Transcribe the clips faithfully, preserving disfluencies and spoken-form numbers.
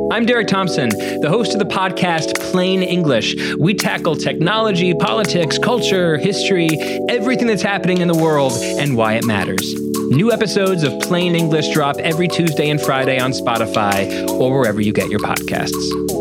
I'm Derek Thompson, the host of the podcast Plain English. We tackle technology, politics, culture, history, everything that's happening in the world and why it matters. New episodes of Plain English drop every Tuesday and Friday on Spotify or wherever you get your podcasts.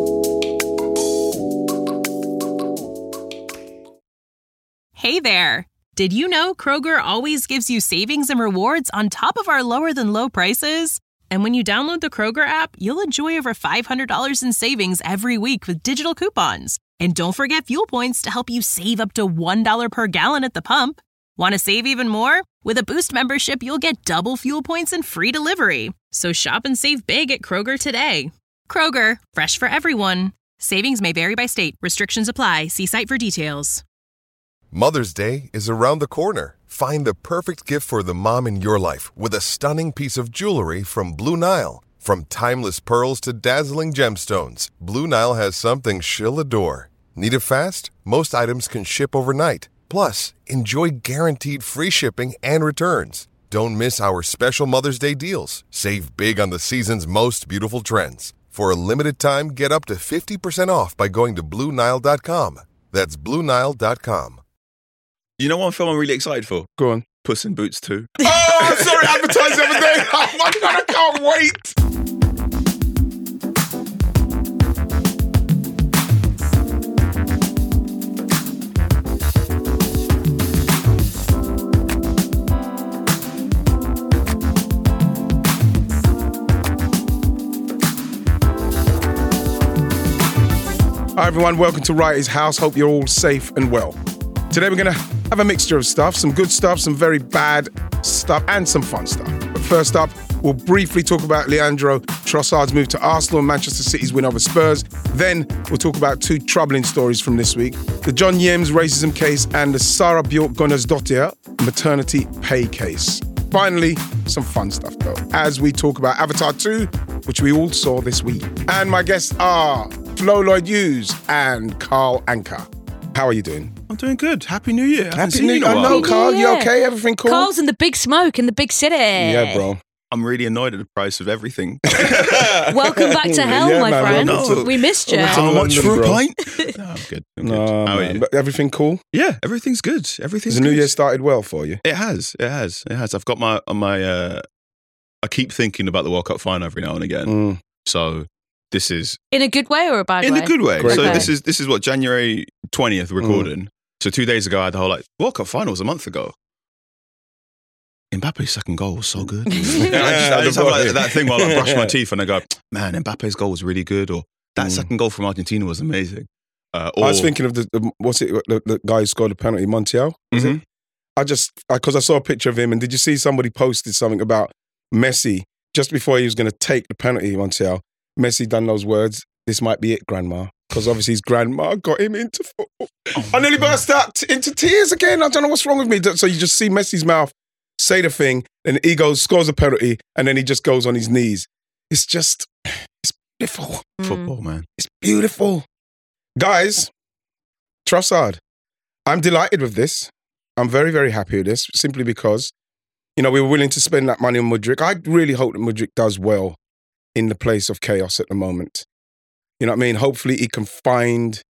Hey there. Did you know Kroger always gives you savings and rewards on top of our lower than low prices? And when you download the Kroger app, you'll enjoy over five hundred dollars in savings every week with digital coupons. And don't forget fuel points to help you save up to one dollar per gallon at the pump. Want to save even more? With a Boost membership, you'll get double fuel points and free delivery. So shop and save big at Kroger today. Kroger, fresh for everyone. Savings may vary by state. Restrictions apply. See site for details. Mother's Day is around the corner. Find the perfect gift for the mom in your life with a stunning piece of jewelry from Blue Nile. From timeless pearls to dazzling gemstones, Blue Nile has something she'll adore. Need it fast? Most items can ship overnight. Plus, enjoy guaranteed free shipping and returns. Don't miss our special Mother's Day deals. Save big on the season's most beautiful trends. For a limited time, get up to fifty percent off by going to Blue Nile dot com. That's Blue Nile dot com. You know one film I'm really excited for? Go on. Puss in Boots two. Oh, sorry, advertised the other day. Oh my God, I can't wait. Hi everyone, welcome to Writer's House. Hope you're all safe and well. Today we're going to have a mixture of stuff, some good stuff, some very bad stuff, and some fun stuff. But first up, we'll briefly talk about Leandro Trossard's move to Arsenal and Manchester City's win over Spurs. Then we'll talk about two troubling stories from this week, the John Yems racism case and the Sarah Bjork Gunnarsdottir maternity pay case. Finally, some fun stuff though, as we talk about Avatar two, which we all saw this week. And my guests are Flo Lloyd-Hughes and Carl Anka. How are you doing? I'm doing good. Happy New Year. Happy New Year. I know, Carl. You okay? Everything cool? Carl's in the big smoke in the big city. Yeah, bro. I'm really annoyed at the price of everything. Welcome back to hell, Yeah, my man, friend. welcome to- We missed you. welcome How to much London, for a bro. pint? No, I'm good. I'm good. No, How are man. you? But everything cool? Yeah, everything's good. Everything's Has the good. new year started well for you? It has. It has. It has. I've got my my. Uh, I keep thinking about the World Cup final every now and again. Mm. So this is In a good way or a bad in way? a good way. Great. So Okay. this is this is what January twentieth recording. So two days ago, I had the whole like World Cup final was a month ago. Mbappe's second goal was so good. And I just, I just have like that thing while I brush my teeth and I go, man, Mbappe's goal was really good, or that Mm. second goal from Argentina was amazing. Uh, or, I was thinking of the, the what's it, the, the guy who scored the penalty, Montiel. Is Mhm. it? I just, because I, I saw a picture of him, and did you see somebody posted something about Messi just before he was going to take the penalty, Montiel? Messi done those words, this might be it, grandma. Because obviously his grandma got him into football. Oh, I nearly burst out t- into tears again. I don't know what's wrong with me. So you just see Messi's mouth say the thing, and he goes, scores a penalty, and then he just goes on his knees. It's just, it's beautiful. football, man. It's beautiful. Guys, Trossard, I'm delighted with this. I'm very, very happy with this, simply because, you know, we were willing to spend that money on Mudryk. I really hope that Mudryk does well in the place of chaos at the moment. You know what I mean? Hopefully he can find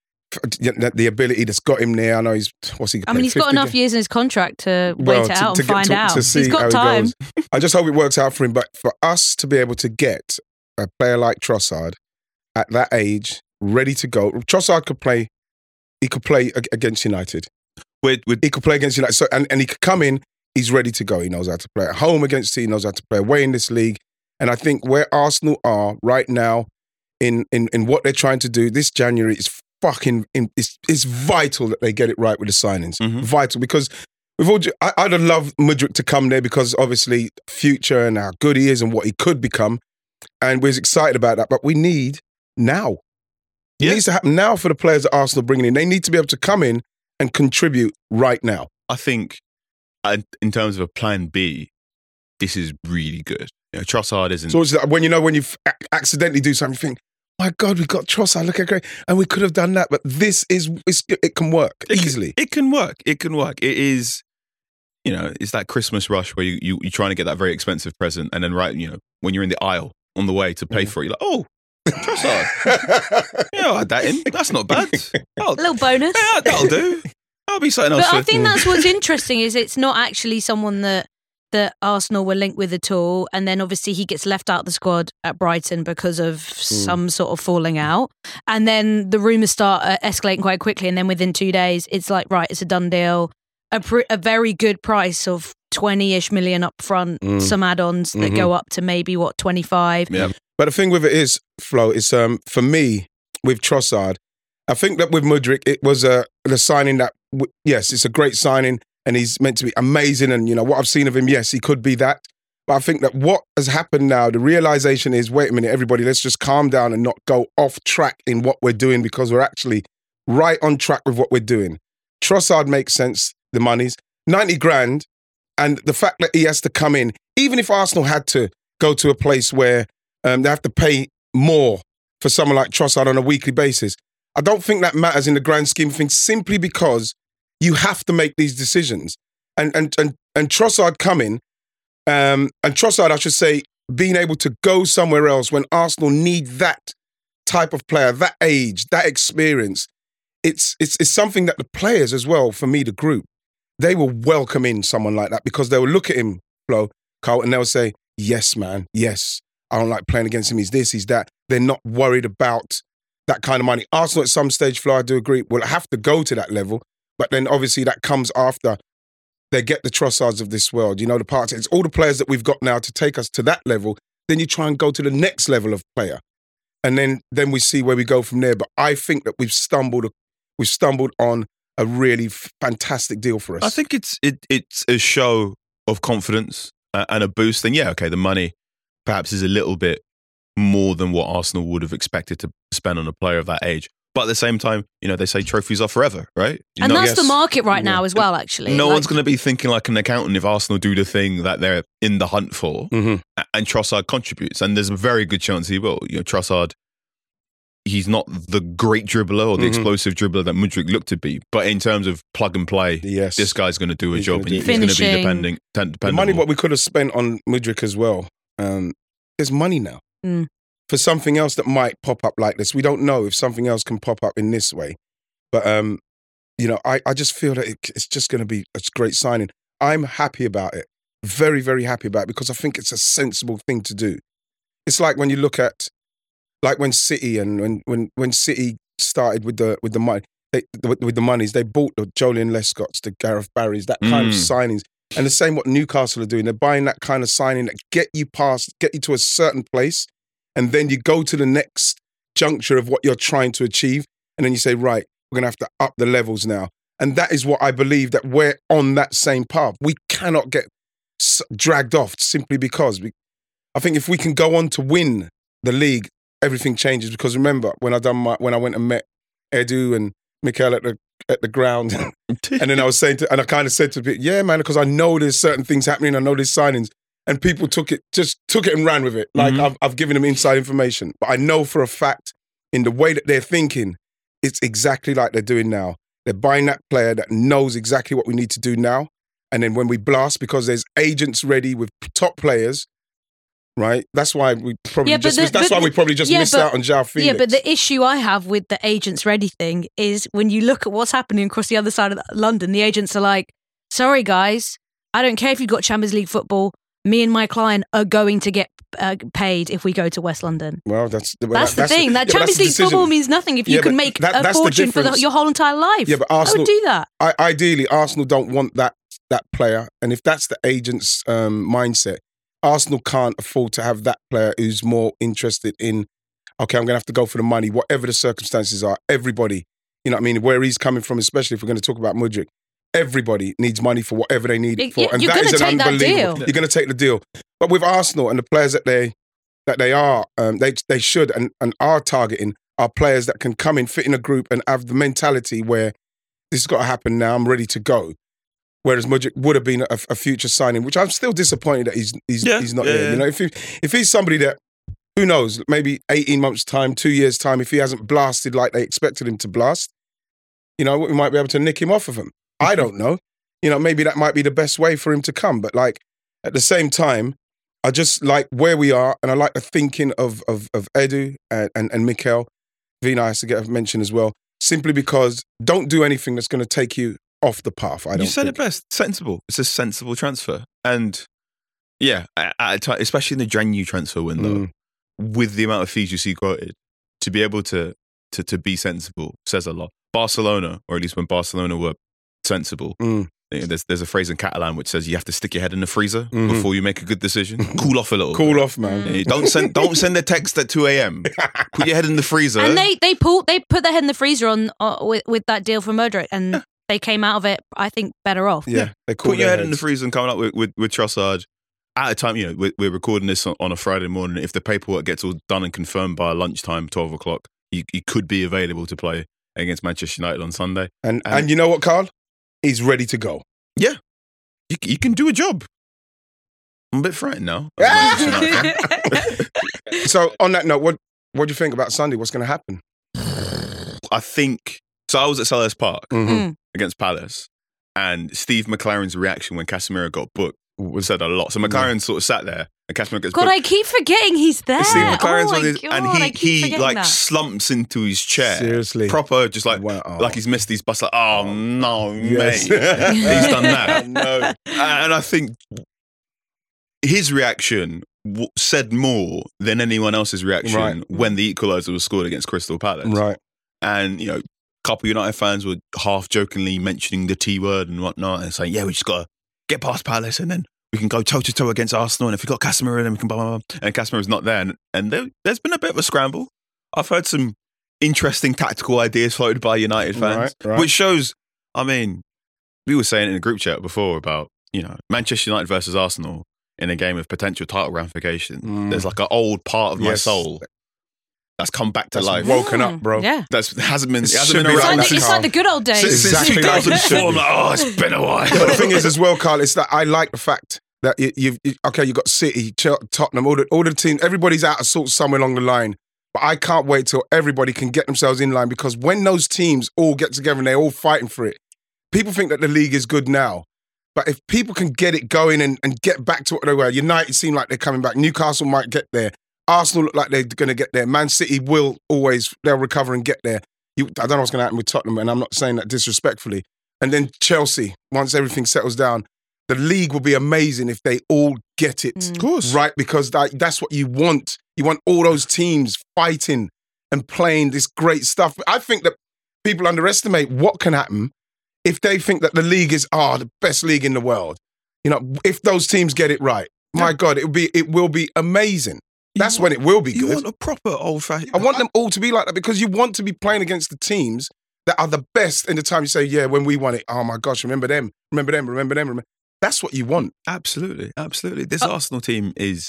the, the ability that's got him there. I know he's, what's he I mean, he's got enough years in his contract to Well, wait it to- out to and get- find to- out. to see He's how got it time. goes. I just hope it works out for him. But for us to be able to get a player like Trossard at that age, ready to go, Trossard could play. He could play ag- against United. With, with, He could play against United. So, and, and he could come in. He's ready to go. He knows how to play at home against City. He knows how to play away in this league. And I think where Arsenal are right now, in in in what they're trying to do this January, is fucking. In, it's it's vital that they get it right with the signings. Mhm. Vital, because we've all. ju- I, I'd have loved Mudryk to come there because obviously future and how good he is and what he could become, and we're excited about that. But we need now. It Yeah. needs to happen now for the players that Arsenal are bringing in. They need to be able to come in and contribute right now. I think uh, in terms of a plan B, this is really good. You know, Trossard isn't. So it's like when you know when you f- accidentally do something, you think, my God, we got Trossard, look at great. And we could have done that, but this is, it's, it can work It can- easily. It can work. It can work. It is, you know, it's that Christmas rush where you, you, you're trying to get that very expensive present. And then, right, you know, when you're in the aisle on the way to pay Mhm. for it, you're like, oh, Trossard. Yeah, I'll add that in. That's not bad. Oh, A little bonus. yeah, that'll do. I'll be something else. But I for- think that's what's interesting is it's not actually someone that that Arsenal were linked with at all, and then obviously he gets left out of the squad at Brighton because of some sort of falling out, and then the rumours start uh, escalating quite quickly, and then within two days it's like, right, it's a done deal, a, pr- a very good price of twenty-ish million up front, Mm. some add-ons that Mhm. go up to maybe what twenty-five. Yeah. But the thing with it is, Flo, is um, for me, with Trossard, I think that with Mudryk, it was a, a signing that, w- yes, it's a great signing and he's meant to be amazing. And, you know, what I've seen of him, yes, he could be that. But I think that what has happened now, the realization is, wait a minute, everybody, let's just calm down and not go off track in what we're doing because we're actually right on track with what we're doing. Trossard makes sense, the money's ninety grand. And the fact that he has to come in, even if Arsenal had to go to a place where um, they have to pay more for someone like Trossard on a weekly basis, I don't think that matters in the grand scheme of things simply because you have to make these decisions. And and and, and Trossard coming, um, and Trossard, I should say, being able to go somewhere else when Arsenal need that type of player, that age, that experience, it's it's it's something that the players as well, for me, the group, they will welcome in someone like that because they will look at him, Flo, Carl, and they'll say, yes, man, yes, I don't like playing against him, he's this, he's that. They're not worried about that kind of money. Arsenal at some stage, Flo, I do agree, will have to go to that level, but then obviously that comes after they get the Trossards of this world, you know, the parts, it's all the players that we've got now to take us to that level, then you try and go to the next level of player. And then then we see where we go from there. But I think that we've stumbled we've stumbled on a really f- fantastic deal for us. I think it's it it's a show of confidence uh, and a boost. And yeah, okay, the money perhaps is a little bit more than what Arsenal would have expected to spend on a player of that age. But at the same time, you know, they say trophies are forever, right? You And know, that's yes. the market right Yeah. now as well, actually. no Like- one's going to be thinking like an accountant if Arsenal do the thing that they're in the hunt for, Mhm. a- and Trossard contributes. And there's a very good chance he will. You know, Trossard, he's not the great dribbler or the Mhm. explosive dribbler that Mudryk looked to be, but in terms of plug and play, Yes. this guy's going to do a He's job, gonna and do he's it. going to be Finishing. depending, ten- The dependable. money what we could have spent on Mudryk as well, um, there's money now. Mm. For something else that might pop up like this. We don't know if something else can pop up in this way. But, um, you know, I, I just feel that it, it's just going to be a great signing. I'm happy about it. Very, very happy about it because I think it's a sensible thing to do. It's like when you look at, like when City and when when, when City started with the with the money, they, with, with the monies, they bought the Jolien Lescotts, the Gareth Barrys, that kind of Mm. signings. And the same what Newcastle are doing. They're buying that kind of signing that get you past, get you to a certain place, and then you go to the next juncture of what you're trying to achieve, and then you say, right, we're going to have to up the levels now. And that is what I believe, that we're on that same path. We cannot get s- dragged off simply because we, I think if we can go on to win the league, everything changes. Because remember, when I done my, when I went and met Edu and Mikel at the at the ground, and then I was saying to, and I kind of said to people, yeah, man, because I know there's certain things happening, I know there's signings, and people took it, just took it and ran with it. Like Mhm. I've, I've given them inside information, but I know for a fact in the way that they're thinking, it's exactly like they're doing now. They're buying that player that knows exactly what we need to do now. And then when we blast, because there's agents ready with top players, right? That's why we probably Yeah, but just the- missed, that's but why we the- probably just yeah, missed but- out on João Felix. Yeah, but the issue I have with the agents ready thing is when you look at what's happening across the other side of London, the agents are like, sorry guys, I don't care if you've got Champions League football, me and my client are going to get uh, paid if we go to West London. Well, that's the, That's the thing. That yeah, but Champions that's the League decision. football means nothing if you Yeah, can but make that- a that's the fortune for the, difference. your whole entire life. Yeah, but I Arsenal would do that. I, ideally, Arsenal don't want that that player, and if that's the agent's um, mindset, Arsenal can't afford to have that player who's more interested in, okay, I'm going to have to go for the money, whatever the circumstances are. Everybody, you know what I mean, where he's coming from, especially if we're going to talk about Mudryk, everybody needs money for whatever they need it for. Yeah, and you're that gonna is an take that unbelievable. deal. You're going to take the deal. But with Arsenal and the players that they that they are, um, they they should and, and are targeting are players that can come in, fit in a group, and have the mentality where this has got to happen now. I'm ready to go. Whereas Mudryk would have been a, a future signing, which I'm still disappointed that he's he's, Yeah, he's not yeah, here. yeah. You know, if he, if he's somebody that, who knows, maybe eighteen months time, two years time, if he hasn't blasted like they expected him to blast, you know, we might be able to nick him off of him. I don't know. You know, maybe that might be the best way for him to come. But like at the same time, I just like where we are, and I like the thinking of of, of Edu and, and, and Mikel. Vina has to get a mention as well, simply because don't do anything that's going to take you off the path. I don't You said think. it best. Sensible. It's a sensible transfer. And yeah, at a time, especially in the January transfer window, Mm. with the amount of fees you see quoted, to be able to, to, to be sensible says a lot. Barcelona, or at least when Barcelona were sensible, Mm. you know, there's, there's a phrase in Catalan which says you have to stick your head in the freezer Mhm. before you make a good decision. Cool off a little. Cool bit. off, man. Yeah, don't send don't send a text at two a.m. Put your head in the freezer. And they they pulled they put their head in the freezer on uh, with with that deal for Modric, and they came out of it, I think, better off. Yeah, they call Put your their head in the heads. freezer and coming up with, with, with Trossard. At a time, you know, we're, we're recording this on, on a Friday morning. If the paperwork gets all done and confirmed by lunchtime, twelve o'clock, he, he could be available to play against Manchester United on Sunday. And, And- and you know what, Carl? He's ready to go. Yeah, you, you can do a job. I'm a bit frightened now. as a Manchester United fan. So on that note, what what do you think about Sunday? What's going to happen? I think, so I was at Selhurst Park Mhm. Mm. against Palace, and Steve McLaren's reaction when Casemiro got booked was said a lot. So McLaren sort of sat there, and Casemiro gets God, booked. I keep forgetting he's there. Steve McLaren's oh on my his, God, and I he keep he forgetting like that. slumps into his chair. Seriously. Proper, just like Wow. like he's missed his bus. Like, oh no, Yes. mate, he's done that. No. And I think his reaction w- said more than anyone else's reaction Right. when the equaliser was scored against Crystal Palace. Right. And you know, a couple United fans were half jokingly mentioning the T word and whatnot, and saying, "Yeah, we just got to get past Palace, and then we can go toe to toe against Arsenal. And if we got Casemiro, then we can blah blah blah." And Casemiro's not there, and, and there, there's been a bit of a scramble. I've heard some interesting tactical ideas floated by United fans, Right, right. which shows. I mean, we were saying in the group chat before about you know Manchester United versus Arsenal in a game of potential title ramification. Mm. There's like an old part of my Yes. soul that's come back to That's life. woken up, bro. Yeah. That's hasn't been. It It hasn't should been be It's around like, that the, it's Carl. like the good old days. since, since Exactly like it should. two thousand four. I'm like, oh, it's been a while. But the thing is, as well, Carl, it's that I like the fact that you, you've you, okay, you got City, Chel- Tottenham, all the all the teams. Everybody's out of sorts somewhere along the line. But I can't wait till everybody can get themselves in line, because when those teams all get together and they're all fighting for it, people think that the league is good now. But if people can get it going and, and get back to what they were, United seem like they're coming back. Newcastle might get there. Arsenal look like they're going to get there. Man City will always, they'll recover and get there. You, I don't know what's going to happen with Tottenham, and I'm not saying that disrespectfully. And then Chelsea, once everything settles down, the league will be amazing if they all get it Mm. Of course. right, because that, that's what you want. You want all those teams fighting and playing this great stuff. I think that people underestimate what can happen if they think that the league is oh, the best league in the world. You know, if those teams get it right, my God, it will be it will be amazing. That's You when it will be You good. want a proper old fashioned. I want them all to be like that, because you want to be playing against the teams that are the best in the time you say, yeah, when we won it, oh my gosh, remember them, remember them, remember them. Remember. That's what you want. Absolutely, absolutely. This Uh, Arsenal team is.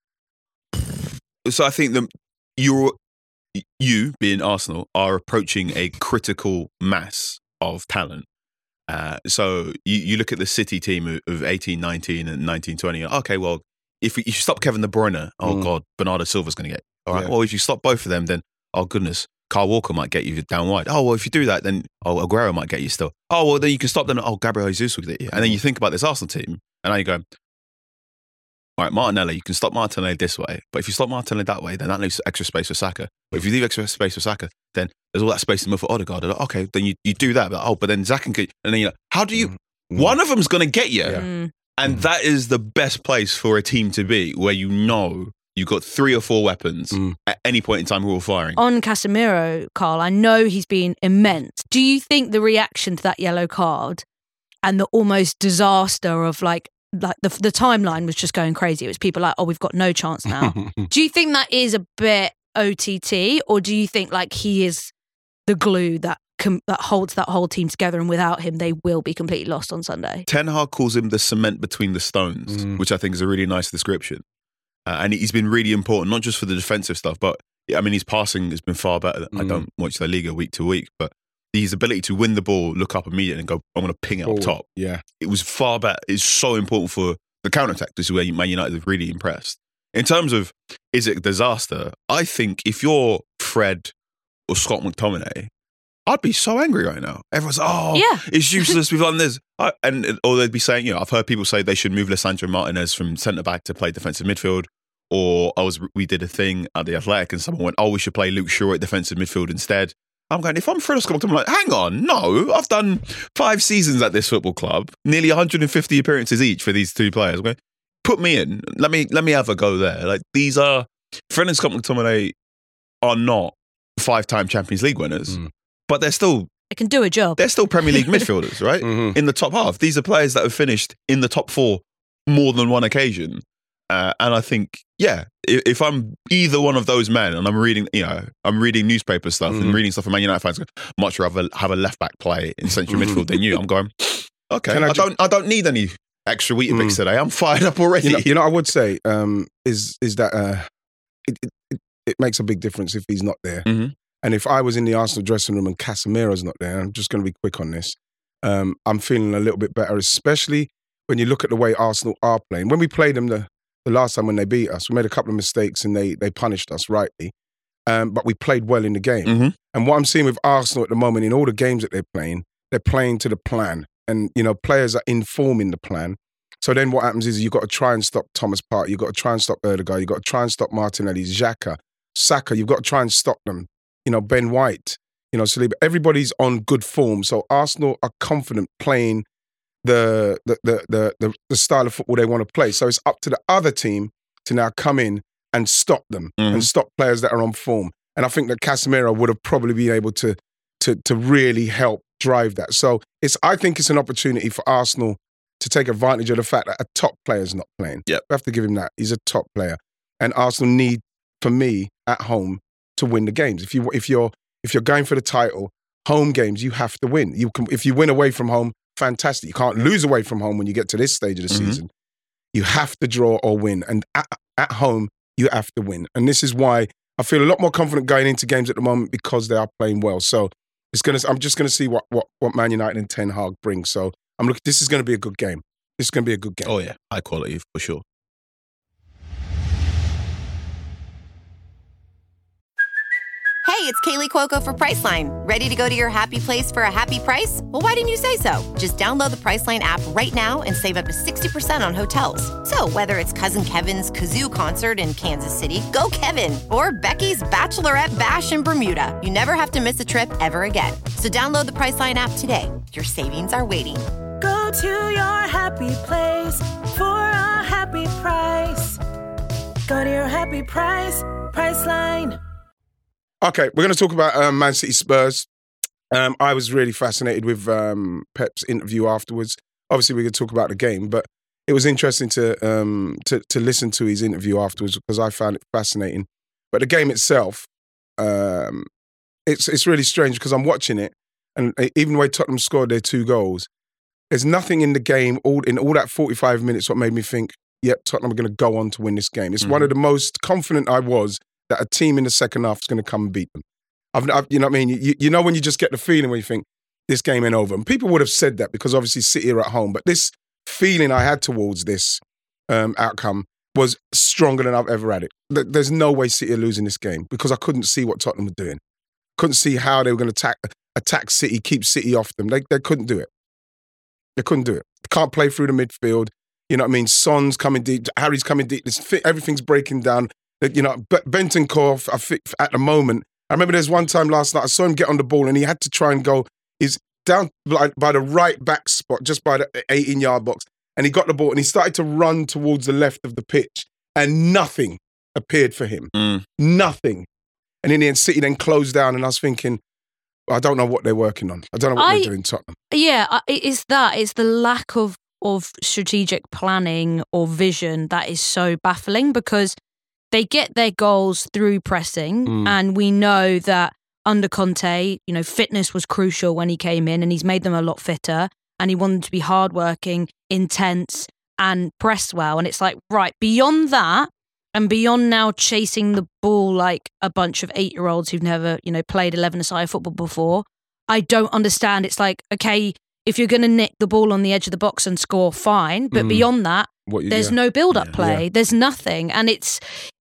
So I think that you're, you being Arsenal are approaching a critical mass of talent. Uh, so you, you look at the City team of, of eighteen, nineteen and nineteen, twenty. Okay, well, if you stop Kevin De Bruyne, oh Mm. God, Bernardo Silva's going to get. All right. Yeah. Well, if you stop both of them, then oh goodness, Kyle Walker might get you down wide. Oh well, if you do that, then oh Aguero might get you still. Oh well, then you can stop them. Oh, Gabriel Jesus will get you. And then you think about this Arsenal team, and now you go, all right, Martinelli, you can stop Martinelli this way, but if you stop Martinelli that way, then that leaves extra space for Saka. But if you leave extra space for Saka, then there's all that space in the middle for Odegaard. Like, okay, then you, you do that, but oh, but then Zach can get, and then you know, how do you? Mm. One of them's going to get you, Yeah. Mm. and that is the best place for a team to be, where you know you've got three or four weapons Mm. at any point in time who are firing. On Casemiro, Carl, I know he's been immense. Do you think the reaction to that yellow card and the almost disaster of like like the the timeline was just going crazy? It was people like, oh, we've got no chance now. Do you think that is a bit O T T, or do you think like he is the glue that com- that holds that whole team together, and without him they will be completely lost on Sunday? Ten Hag calls him the cement between the stones, Mm. which I think is a really nice description. Uh, and he's been really important, not just for the defensive stuff, but I mean, his passing has been far better. I Mm. don't watch La Liga week to week, but his ability to win the ball, look up immediately and go, I'm going to ping it Forward. up top. Yeah. It was far better. It's so important for the counter-attack. This is where Man United have really impressed. In terms of, is it a disaster? I think if you're Fred or Scott McTominay, I'd be so angry right now. Everyone's, oh, Yeah. it's useless. We've done this. I, and Or they'd be saying, you know, I've heard people say they should move Lisandro Martinez from centre-back to play defensive midfield. Or I was, we did a thing at the Athletic and someone went, oh, we should play Luke Shaw at defensive midfield instead. I'm going, if I'm Fred Scott, I'm like, hang on, no, I've done five seasons at this football club, nearly one hundred fifty appearances each for these two players. I'm going, put me in. Let me let me have a go there. Like, these are, Fred and Scott McTominay are not five-time Champions League winners, mm. but they're still They can do a job. They're still Premier League midfielders, right? Mm-hmm. In the top half. These are players that have finished in the top four more than one occasion. Uh, and I think, yeah, if, if I'm either one of those men and I'm reading, you know, I'm reading newspaper stuff mm-hmm. and reading stuff from Man United fans, much rather have a left back play in central mm-hmm. midfield than you. I'm going, okay, I, I don't, I don't need any extra Weetabix mm. today. I'm fired up already. You know, you know I would say um, is is that uh, it, it it makes a big difference if he's not there. Mm-hmm. And if I was in the Arsenal dressing room and Casemiro's not there, I'm just going to be quick on this. Um, I'm feeling a little bit better, especially when you look at the way Arsenal are playing. When we played them the, the last time when they beat us, we made a couple of mistakes and they they punished us rightly. Um, but we played well in the game. Mm-hmm. And what I'm seeing with Arsenal at the moment, in all the games that they're playing, they're playing to the plan. And, you know, players are informing the plan. So then what happens is you've got to try and stop Thomas Partey. You've got to try and stop Erdegaard. You've got to try and stop Martinelli, Xhaka, Saka. You've got to try and stop them. You know, Ben White, you know, Saliba. Everybody's on good form. So Arsenal are confident playing the the, the the the the style of football they want to play. So it's up to the other team to now come in and stop them mm-hmm. and stop players that are on form. And I think that Casemiro would have probably been able to to to really help drive that. So it's I think it's an opportunity for Arsenal to take advantage of the fact that a top player is not playing. Yep. We have to give him that. He's a top player. And Arsenal need, for me, at home, to win the games. If you if you're if you're going for the title, home games you have to win. You can if you win away from home, fantastic. You can't lose away from home when you get to this stage of the mm-hmm. season. You have to draw or win, and at, at home you have to win. And this is why I feel a lot more confident going into games at the moment because they are playing well. So it's gonna. I'm just gonna see what what what Man United and Ten Hag bring. So I'm looking. This is gonna be a good game. This is gonna be a good game. Oh yeah, high quality for sure. Hey, it's Kaylee Cuoco for Priceline. Ready to go to your happy place for a happy price? Well, why didn't you say so? Just download the Priceline app right now and save up to sixty percent on hotels. So whether it's Cousin Kevin's Kazoo Concert in Kansas City, go Kevin, or Becky's Bachelorette Bash in Bermuda, you never have to miss a trip ever again. So download the Priceline app today. Your savings are waiting. Go to your happy place for a happy price. Go to your happy price, Priceline. Okay, we're going to talk about um, Man City Spurs. Um, I was really fascinated with um, Pep's interview afterwards. Obviously, we could talk about the game, but it was interesting to um, to, to listen to his interview afterwards because I found it fascinating. But the game itself, um, it's it's really strange because I'm watching it, and even the way Tottenham scored their two goals, there's nothing in the game all in all that forty-five minutes what made me think, yep, Tottenham are going to go on to win this game. It's mm-hmm. one of the most confident I was that a team in the second half is going to come and beat them. I've, I've, you know what I mean? You, you know when you just get the feeling when you think, this game ain't over. And people would have said that because obviously City are at home. But this feeling I had towards this um, outcome was stronger than I've ever had it. There's no way City are losing this game because I couldn't see what Tottenham were doing. Couldn't see how they were going to attack, attack City, keep City off them. They, they couldn't do it. They couldn't do it. They can't play through the midfield. You know what I mean? Son's coming deep. Harry's coming deep. Everything's breaking down. You know, Bentancur, I think at the moment, I remember there's one time last night, I saw him get on the ball and he had to try and go, he's down by, by the right back spot, just by the eighteen-yard box, and he got the ball and he started to run towards the left of the pitch and nothing appeared for him. Mm. Nothing. And in the end, City then closed down and I was thinking, I don't know what they're working on. I don't know what I, they're doing, Tottenham. Yeah, it's that. It's the lack of, of strategic planning or vision that is so baffling because they get their goals through pressing, mm. and we know that under Conte, you know, fitness was crucial when he came in, and he's made them a lot fitter. And he wanted to be hardworking, intense, and press well. And it's like, right, beyond that, and beyond now chasing the ball like a bunch of eight-year-olds who've never, you know, played eleven-a-side football before, I don't understand. It's like, okay, if you're going to nick the ball on the edge of the box and score, fine. But mm. beyond that, you, there's yeah. no build-up yeah. play. Yeah. There's nothing, and it's.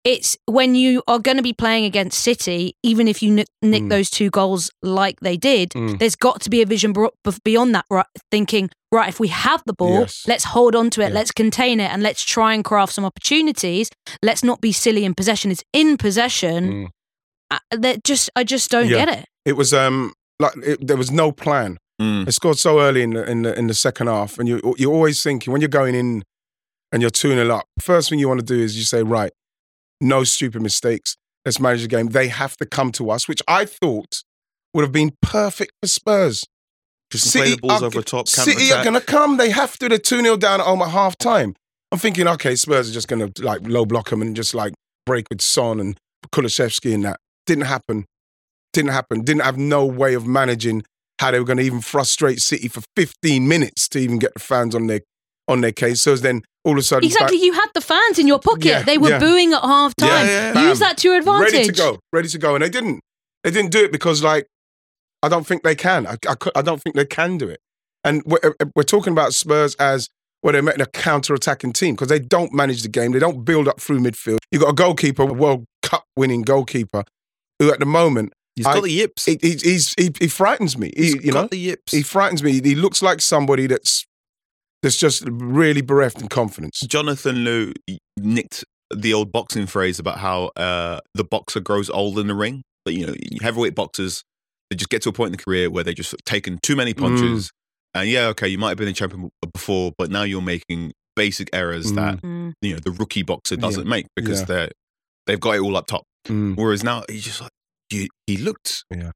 it's when you are going to be playing against City, even if you nick, nick Mm. those two goals like they did, Mm. there's got to be a vision bro- beyond that, right? Thinking, right, if we have the ball, Yes. let's hold on to it, Yeah. let's contain it, and let's try and craft some opportunities. Let's not be silly in possession. It's in possession. Mm. I, that just, I just don't Yeah. get it. It was um like it, there was no plan. Mm. They scored so early in the in the in the second half, and you you're always thinking when you're going in and you're two nil up. First thing you want to do is you say, right, no stupid mistakes. Let's manage the game. They have to come to us, which I thought would have been perfect for Spurs. Just play the balls are- over top. City are counter-attack. going to come. They have to. They're two nil down at home at half time. I'm thinking, okay, Spurs are just going to like low block them and just like break with Son and Kulusevski and that. Didn't happen. Didn't happen. Didn't have no way of managing how they were going to even frustrate City for fifteen minutes to even get the fans on their on their case. So then all of a sudden, Exactly, back- you had the fans in your pocket. Yeah, they were yeah. booing at half time. Yeah, yeah, yeah. Use that to your advantage. ready to go, ready to go, and they didn't. They didn't do it because, like, I don't think they can. I, I, cou- I don't think they can do it. And we're, we're talking about Spurs as well, they're making a counter-attacking team because they don't manage the game. They don't build up through midfield. You've got a goalkeeper, a World Cup winning goalkeeper, who at the moment He's I- got the yips. he, he, he's, he, he frightens me. He, He's you got know, the yips. he frightens me. He looks like somebody that's that's just really bereft in confidence. Jonathan Liu nicked the old boxing phrase about how uh, the boxer grows old in the ring. But, you know, heavyweight boxers, they just get to a point in the career where they've just taken too many punches. Mm. And yeah, okay, you might have been a champion before, but now you're making basic errors Mm. that, Mm. you know, the rookie boxer doesn't Yeah. make because Yeah. they're, they've got it all up top. Mm. Whereas now he's just like, he, he looked Yeah.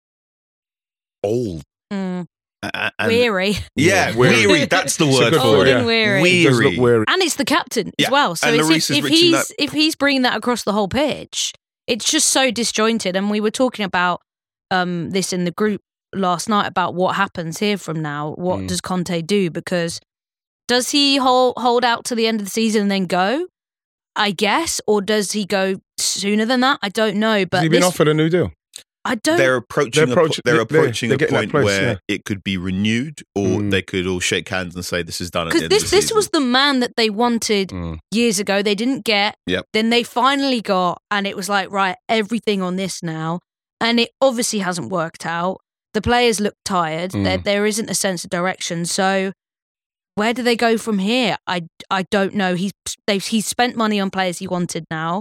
Mm. old. A- a- and- Weary. Yeah, Yeah, weary. weary. That's the It's a word good for Old it. yeah. and weary. He does look Weary. weary. And it's the captain Yeah, as well. So and it's Lloris if, is if rich in he's that- if he's bringing that across the whole pitch, it's just so disjointed. And we were talking about um, this in the group last night about what happens here from now. What Mm. does Conte do? Because does he hold hold out to the end of the season and then go? I guess, or does he go sooner than that? I don't know. But Has he been this- offered a new deal? I don't. They're approaching. They're a po- approach- they're, they're- approaching they're a getting that point close, where yeah. it could be renewed, or Mm. they could all shake hands and say this is done at the Because end this of the this season. was the man that they wanted Mm. years ago. They didn't get. Yep. Then they finally got, and it was like, right, everything on this now. And it obviously hasn't worked out. The players look tired. Mm. There there isn't a sense of direction. So where do they go from here? I, I don't know. He's they've he's spent money on players he wanted now.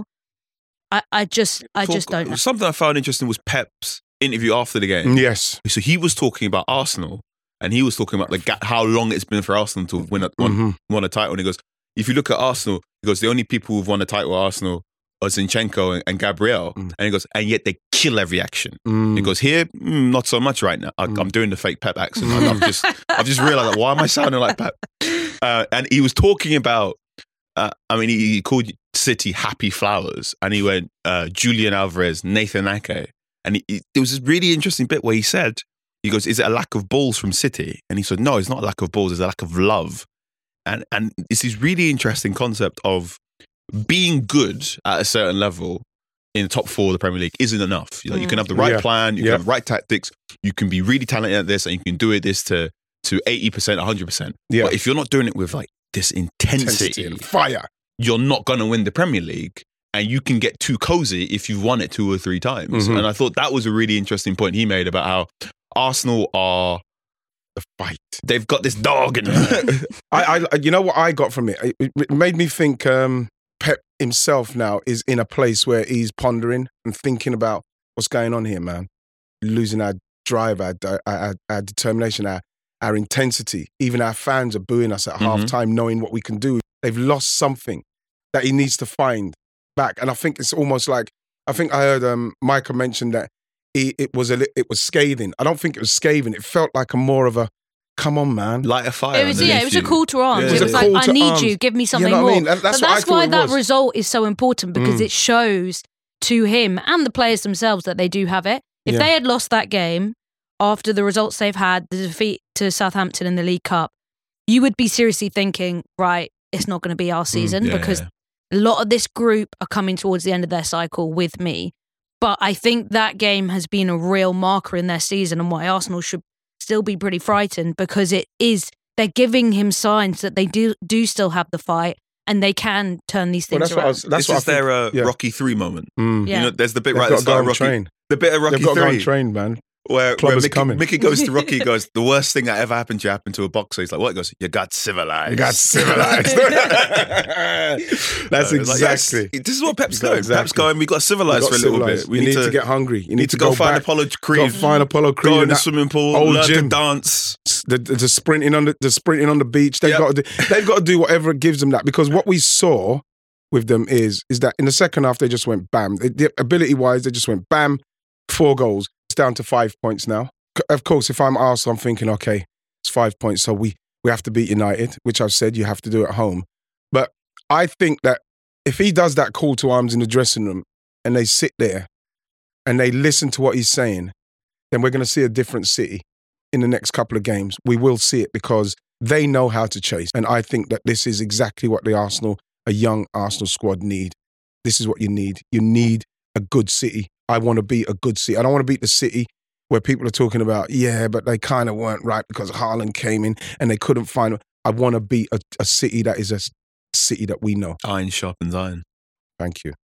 I, I just I Talk- just don't know. Something I found interesting was Pep's interview after the game. Yes. So he was talking about Arsenal, and he was talking about the ga- how long it's been for Arsenal to win a, won, Mhm. won a title. And he goes, if you look at Arsenal, he goes, the only people who've won a title at Arsenal are Zinchenko and, and Gabriel. Mm. And he goes, and yet they kill every action. Mm. He goes, here, mm, not so much right now. I, Mm. I'm doing the fake Pep accent. And I've just, I've just realized, like, why am I sounding like Pep? Uh, and he was talking about, uh, I mean, he, he called City happy flowers, and he went uh, Julian Alvarez, Nathan Ake, and he, he, there was this really interesting bit where he said, he goes, "Is it a lack of balls from City?" And he said, "No, it's not a lack of balls; it's a lack of love." And and it's this really interesting concept of being good at a certain level in the top four of the Premier League isn't enough. You know, you can have the right Yeah. plan, you Yeah. can have the right tactics, you can be really talented at this, and you can do it this to to eighty percent, one hundred percent. Yeah. But if you're not doing it with like this intensity, Intensity and fire. you're not going to win the Premier League, and you can get too cozy if you've won it two or three times. Mhm. And I thought that was a really interesting point he made about how Arsenal are, The fight. they've got this dog in them. I, I, you know what I got from it? It, it made me think um, Pep himself now is in a place where he's pondering and thinking about what's going on here, man. Losing our drive, our, our, our determination, our, our intensity. Even our fans are booing us at Mhm. half time, knowing what we can do. They've lost something that he needs to find back. And I think it's almost like, I think I heard um, Micah mention that he, it was a li- it was scathing. I don't think it was scathing. It felt like a more of a, come on, man. Light a fire. It was yeah, it was a call to arms. Yeah, it yeah, was yeah. like, Call I to need arms. you, give me something know what I more. mean? That- that's but what I that's thought why it that was. result is so important because Mm. it shows to him and the players themselves that they do have it. If Yeah. they had lost that game after the results they've had, the defeat to Southampton in the League Cup, you would be seriously thinking, right, it's not going to be our season yeah, because yeah. a lot of this group are coming towards the end of their cycle with me. But I think that game has been a real marker in their season and why Arsenal should still be pretty frightened because it is, they're giving him signs that they do, do still have the fight and they can turn these Well, things that's what I around. was, that's this what is I think, their uh, yeah. Rocky three moment. Mm. Yeah. You know, there's the bit They've right got at the to go start and of Rocky. train. The bit of Rocky They've got to go three and train, man. where, where Clubber's Mickey, coming. Mickey goes to Rocky. He goes, the worst thing that ever happened to you happened to a boxer. He's like, what? He goes, you got civilized. You got civilized. That's Uh, it's like, yes, exactly. this is what Pep's You got doing. exactly. Pep's going, we got You civilized got for a little civilized. bit. We you need, need to, to get hungry. You need, need to go, find back. Apollo Creed. Go find Apollo Creed. Go in the that swimming pool. old Learn gym. to dance. The, the, the sprinting on the, the sprinting on the beach. They've Yep. got to do, they've got to do whatever it gives them that, because what we saw with them is is that in the second half they just went bam. The ability wise, they just went bam, four goals. It's down to five points now. C- Of course, if I'm Arsenal, I'm thinking, okay, it's five points, so we we have to beat United, which I've said you have to do at home. But I think that if he does that call to arms in the dressing room and they sit there and they listen to what he's saying, then we're going to see a different City in the next couple of games. We will see it because they know how to chase. And I think that this is exactly what the Arsenal, a young Arsenal squad need. This is what you need. You need a good City. I want to beat a good City. I don't want to beat the City where people are talking about, yeah, but they kind of weren't right because Haaland came in and they couldn't find. I want to beat a, a City that is a City that we know. Iron sharpens iron. Thank you.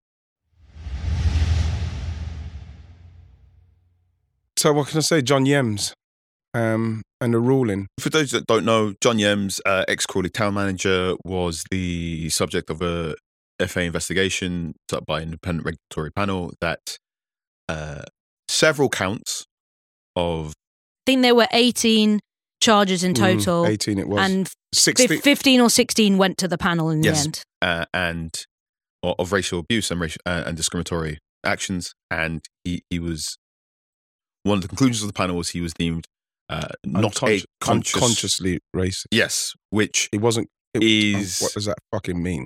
So what can I say? John Yems um, and the ruling. For those that don't know, John Yems, uh, ex-Crawley town manager, was the subject of a F A investigation set up by an independent regulatory panel that uh, several counts of... I think there were eighteen charges in total. Mm, eighteen it was. And sixty fif- fifteen or sixteen went to the panel in Yes. the end. Uh, and or, of racial abuse and, racial, uh, and discriminatory actions. And he, he was... One of the conclusions of the panel was he was deemed uh, not Unconsci- a conscious... unconsciously racist. Yes, which It wasn't. It, is... what does that fucking mean?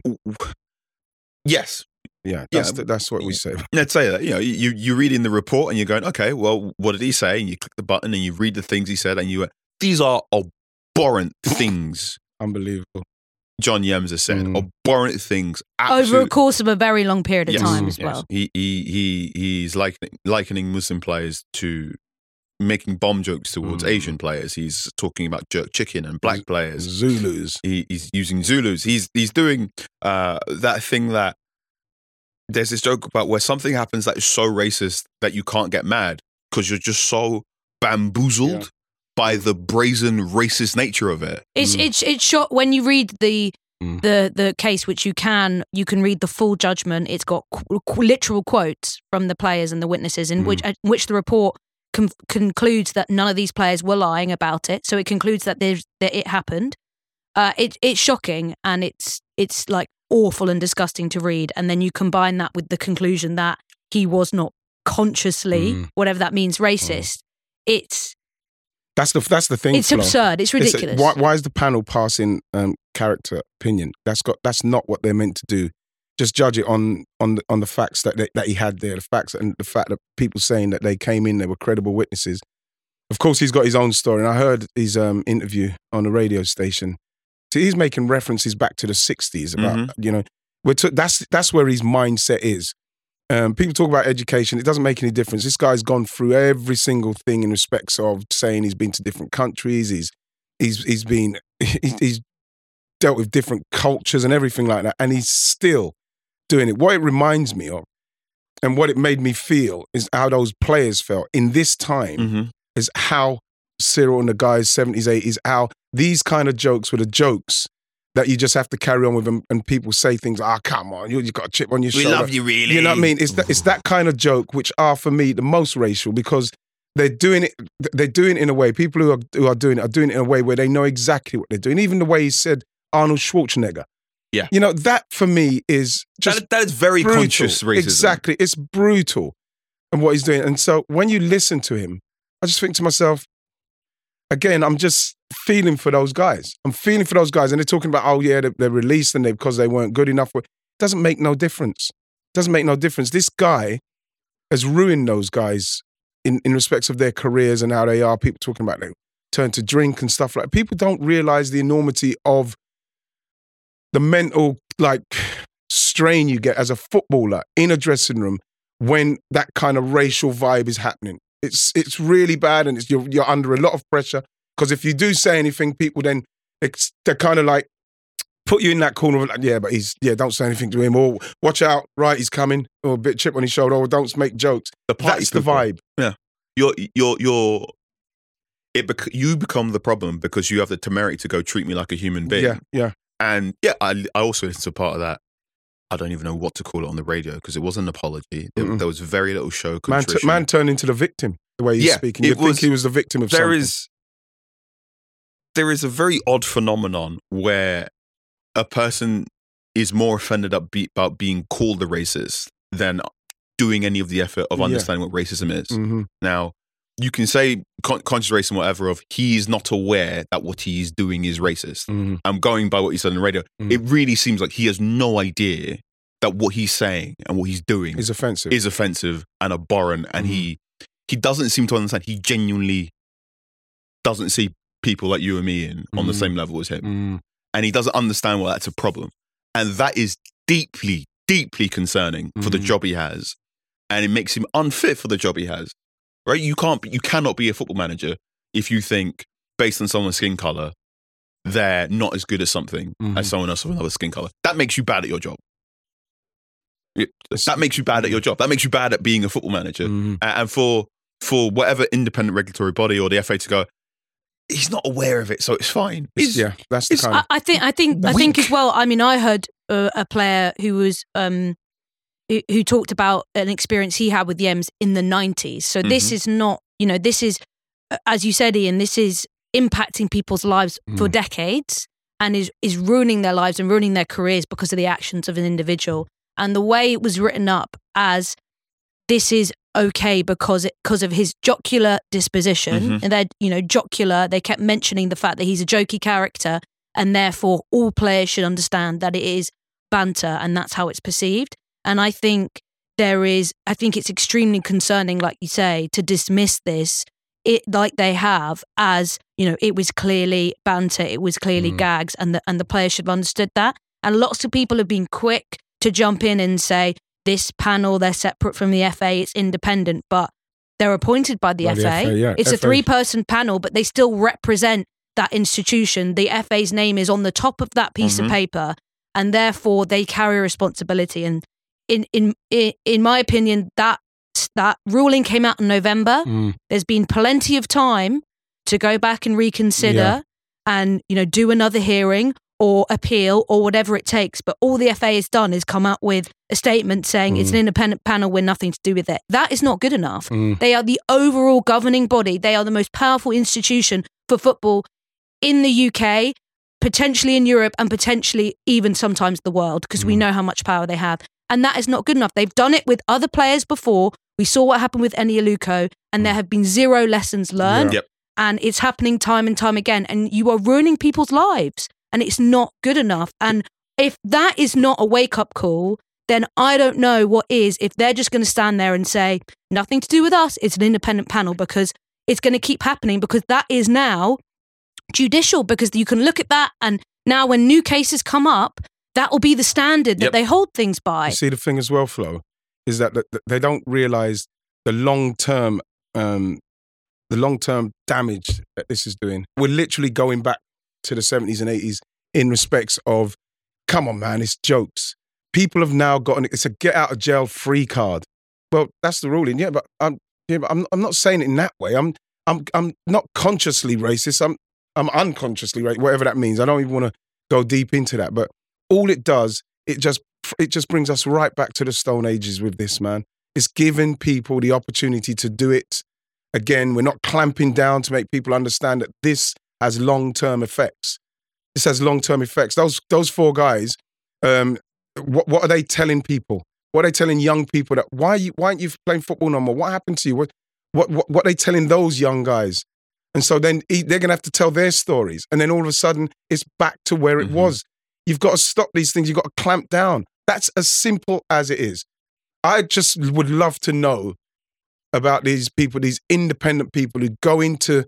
Yes. Yeah, that's Yeah. the, that's what we say. Let's say that, you know, you, you read in the report and you're going, okay, well, what did he say? And you click the button and you read the things he said and you, these are abhorrent things Unbelievable. John Yems has said. Mm. Abhorrent things. Over a Absolute- course of a very long period of Yes, time as yes. well. He, he, he, he's likening, likening Muslim players to making bomb jokes towards Mm. Asian players. He's talking about jerk chicken and black players. Zulus. He, he's using Zulus. He's he's doing uh, that thing that there's this joke about where something happens that is so racist that you can't get mad because you're just so bamboozled Yeah. by the brazen racist nature of it. It's it's it's shot when you read the Mm. the the case, which you can you can read the full judgment. It's got qu- qu- literal quotes from the players and the witnesses, in Mm. which in which the report con- concludes that none of these players were lying about it. So it concludes that there's that it happened. Uh, it it's shocking and it's it's like awful and disgusting to read. And then you combine that with the conclusion that he was not consciously, Mm. whatever that means, racist. It's That's the that's the thing. it's Flo. absurd. It's It's a- ridiculous. why, why is the panel passing um, character opinion? That's got that's not what they're meant to do. Just judge it on on the, on the facts that they, that he had there, the facts and the fact that people saying that they came in, they were credible witnesses. Of course, he's got his own story, and I heard his um, interview on a radio station. So he's making references back to the sixties about Mhm. you know, we're to, that's that's where his mindset is. Um, people talk about education. It doesn't make any difference. This guy's gone through every single thing in respects of saying he's been to different countries. He's he's he's been he's, he's dealt with different cultures and everything like that, and he's still doing it. What it reminds me of, and what it made me feel, is how those players felt in this time. Mm-hmm. Is how Cyril and the guys seventies, eighties, how these kind of jokes were the jokes that you just have to carry on with, and, and people say things, ah, oh, come on, you, you got a chip on your We shoulder. love you, really. You know what I mean? It's that, it's that kind of joke which are, for me, the most racial, because they're doing it They're doing it in a way, people who are, who are doing it are doing it in a way where they know exactly what they're doing. Even the way he said Arnold Schwarzenegger. Yeah. You know, that for me is just That, that is very brutal. conscious racism. Exactly. It's brutal and what he's doing. And so when you listen to him, I just think to myself, again, I'm just feeling for those guys. I'm feeling for those guys. And they're talking about, oh, yeah, they're, they're released and they because they weren't good enough. It doesn't make no difference. Doesn't make no difference. This guy has ruined those guys in, in respects of their careers and how they are. People talking about they turn to drink and stuff like that. People don't realize the enormity of the mental, like, strain you get as a footballer in a dressing room when that kind of racial vibe is happening. It's it's really bad, and it's you're you're under a lot of pressure, because if you do say anything, people then it's, they're kind of like, put you in that corner of like, yeah, but he's yeah, don't say anything to him, or watch out, right, he's coming, or a bit chip on his shoulder, or don't make jokes. The That's the vibe. Yeah, you're you're you're. It bec- you become the problem because you have the temerity to go treat me like a human being. Yeah, yeah. And yeah, I I also listened to part of that. I don't even know what to call it on the radio because it wasn't an apology. There, there was very little show Man, contrition. t- man turned into the victim the way he's Yeah, speaking. it You'd think was- he was the victim of There something. is there is a very odd phenomenon where a person is more offended up be- about being called a racist than doing any of the effort of Yeah. understanding what racism is. Mhm. Now, you can say con- conscious racism, whatever, of he is not aware that what he is doing is racist. Mhm. I'm going by what he said on the radio. Mhm. It really seems like he has no idea that what he's saying and what he's doing It's offensive. is offensive and abhorrent, and Mhm. he he doesn't seem to understand. He genuinely doesn't see people like you and me in on the Mhm. same level as him, Mm. and he doesn't understand why that's a problem, and that is deeply, deeply concerning for the Mhm. job he has, and it makes him unfit for the job he has. Right? You can't, be, you cannot be a football manager if you think based on someone's skin color they're not as good at something Mhm. as someone else with another skin color. That makes you bad at your job. It- It's- that makes you bad at your job. That makes you bad at being a football manager. Mhm. A- And for for whatever independent regulatory body or the F A to go, he's not aware of it, so it's fine. It's- He's- yeah, that's the it's- kind of. I, I think I think I think as well. I mean, I heard uh, a player who was um who, who talked about an experience he had with the M's in the nineties. So this Mhm. is not, you know, this is, uh, as you said, Ian, this is impacting people's lives for Mm. decades and is is ruining their lives and ruining their careers because of the actions of an individual. And the way it was written up as this is okay because it because of his jocular disposition, Mhm. and they're, you know, jocular. They kept mentioning the fact that he's a jokey character, and therefore all players should understand that it is banter, and that's how it's perceived. And I think there is, I think it's extremely concerning, like you say, to dismiss this, it like they have, as, you know, it was clearly banter, it was clearly Mm. gags, and the and the players should have understood that. And lots of people have been quick to jump in and say, this panel, they're separate from the F A, it's independent, but they're appointed by the, By F A. the F A, yeah. It's a F A. three-person panel, but they still represent that institution. The F A's name is on the top of that piece Mhm. of paper, and therefore they carry a responsibility. And in in in, in my opinion, that that ruling came out in November. Mm. There's been plenty of time to go back and reconsider, Yeah. and, you know, do another hearing or appeal or whatever it takes. But all the F A has done is come out with a statement saying it's an independent panel with nothing to do with it. That is not good enough. Mm. They are the overall governing body. They are the most powerful institution for football in the U K, potentially in Europe, and potentially even sometimes the world, because we know how much power they have. And that is not good enough. They've done it with other players before. We saw what happened with Eni Aluko, and there have been zero lessons learned. Yep. And it's happening time and time again. And you are ruining people's lives, and it's not good enough. And if that is not a wake-up call, then I don't know what is, if they're just going to stand there and say, nothing to do with us, it's an independent panel, because it's going to keep happening, because that is now judicial, because you can look at that, and now when new cases come up, that will be the standard that Yep. they hold things by. You see, the thing as well, Flo, is that that- that they don't realise the long term, um, the long term damage that this is doing. We're literally going back to the seventies and eighties in respects of, come on, man, it's jokes. People have now gotten it's a get out of jail free card. Well, that's the ruling, yeah, but I'm, yeah, but I'm, I'm not saying it in that way. I'm, I'm, I'm not consciously racist. I'm, I'm unconsciously racist, whatever that means. I don't even want to go deep into that, but all it does, it just, it just brings us right back to the Stone Ages with this, man. It's giving people the opportunity to do it again. We're not clamping down to make people understand that this has long-term effects. This has long-term effects. Those, those four guys, um, what, what are they telling people? What are they telling young people that why are you why aren't you playing football no more? What happened to you? What what what, what are they telling those young guys? And so then he, they're going to have to tell their stories, and then all of a sudden it's back to where it Mhm. was. You've got to stop these things. You've got to clamp down. That's as simple as it is. I just would love to know about these people, these independent people who go into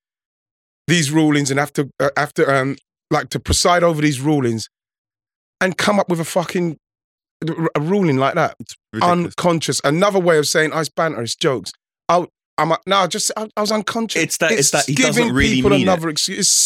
these rulings and have to uh, have to um like to preside over these rulings and come up with a fucking a ruling like that. Ridiculous. Unconscious. Another way of saying, oh, it's banter, it's jokes. I, I'm no, just I, I was unconscious. It's that- it's that he giving doesn't really people mean another it. excuse. It's so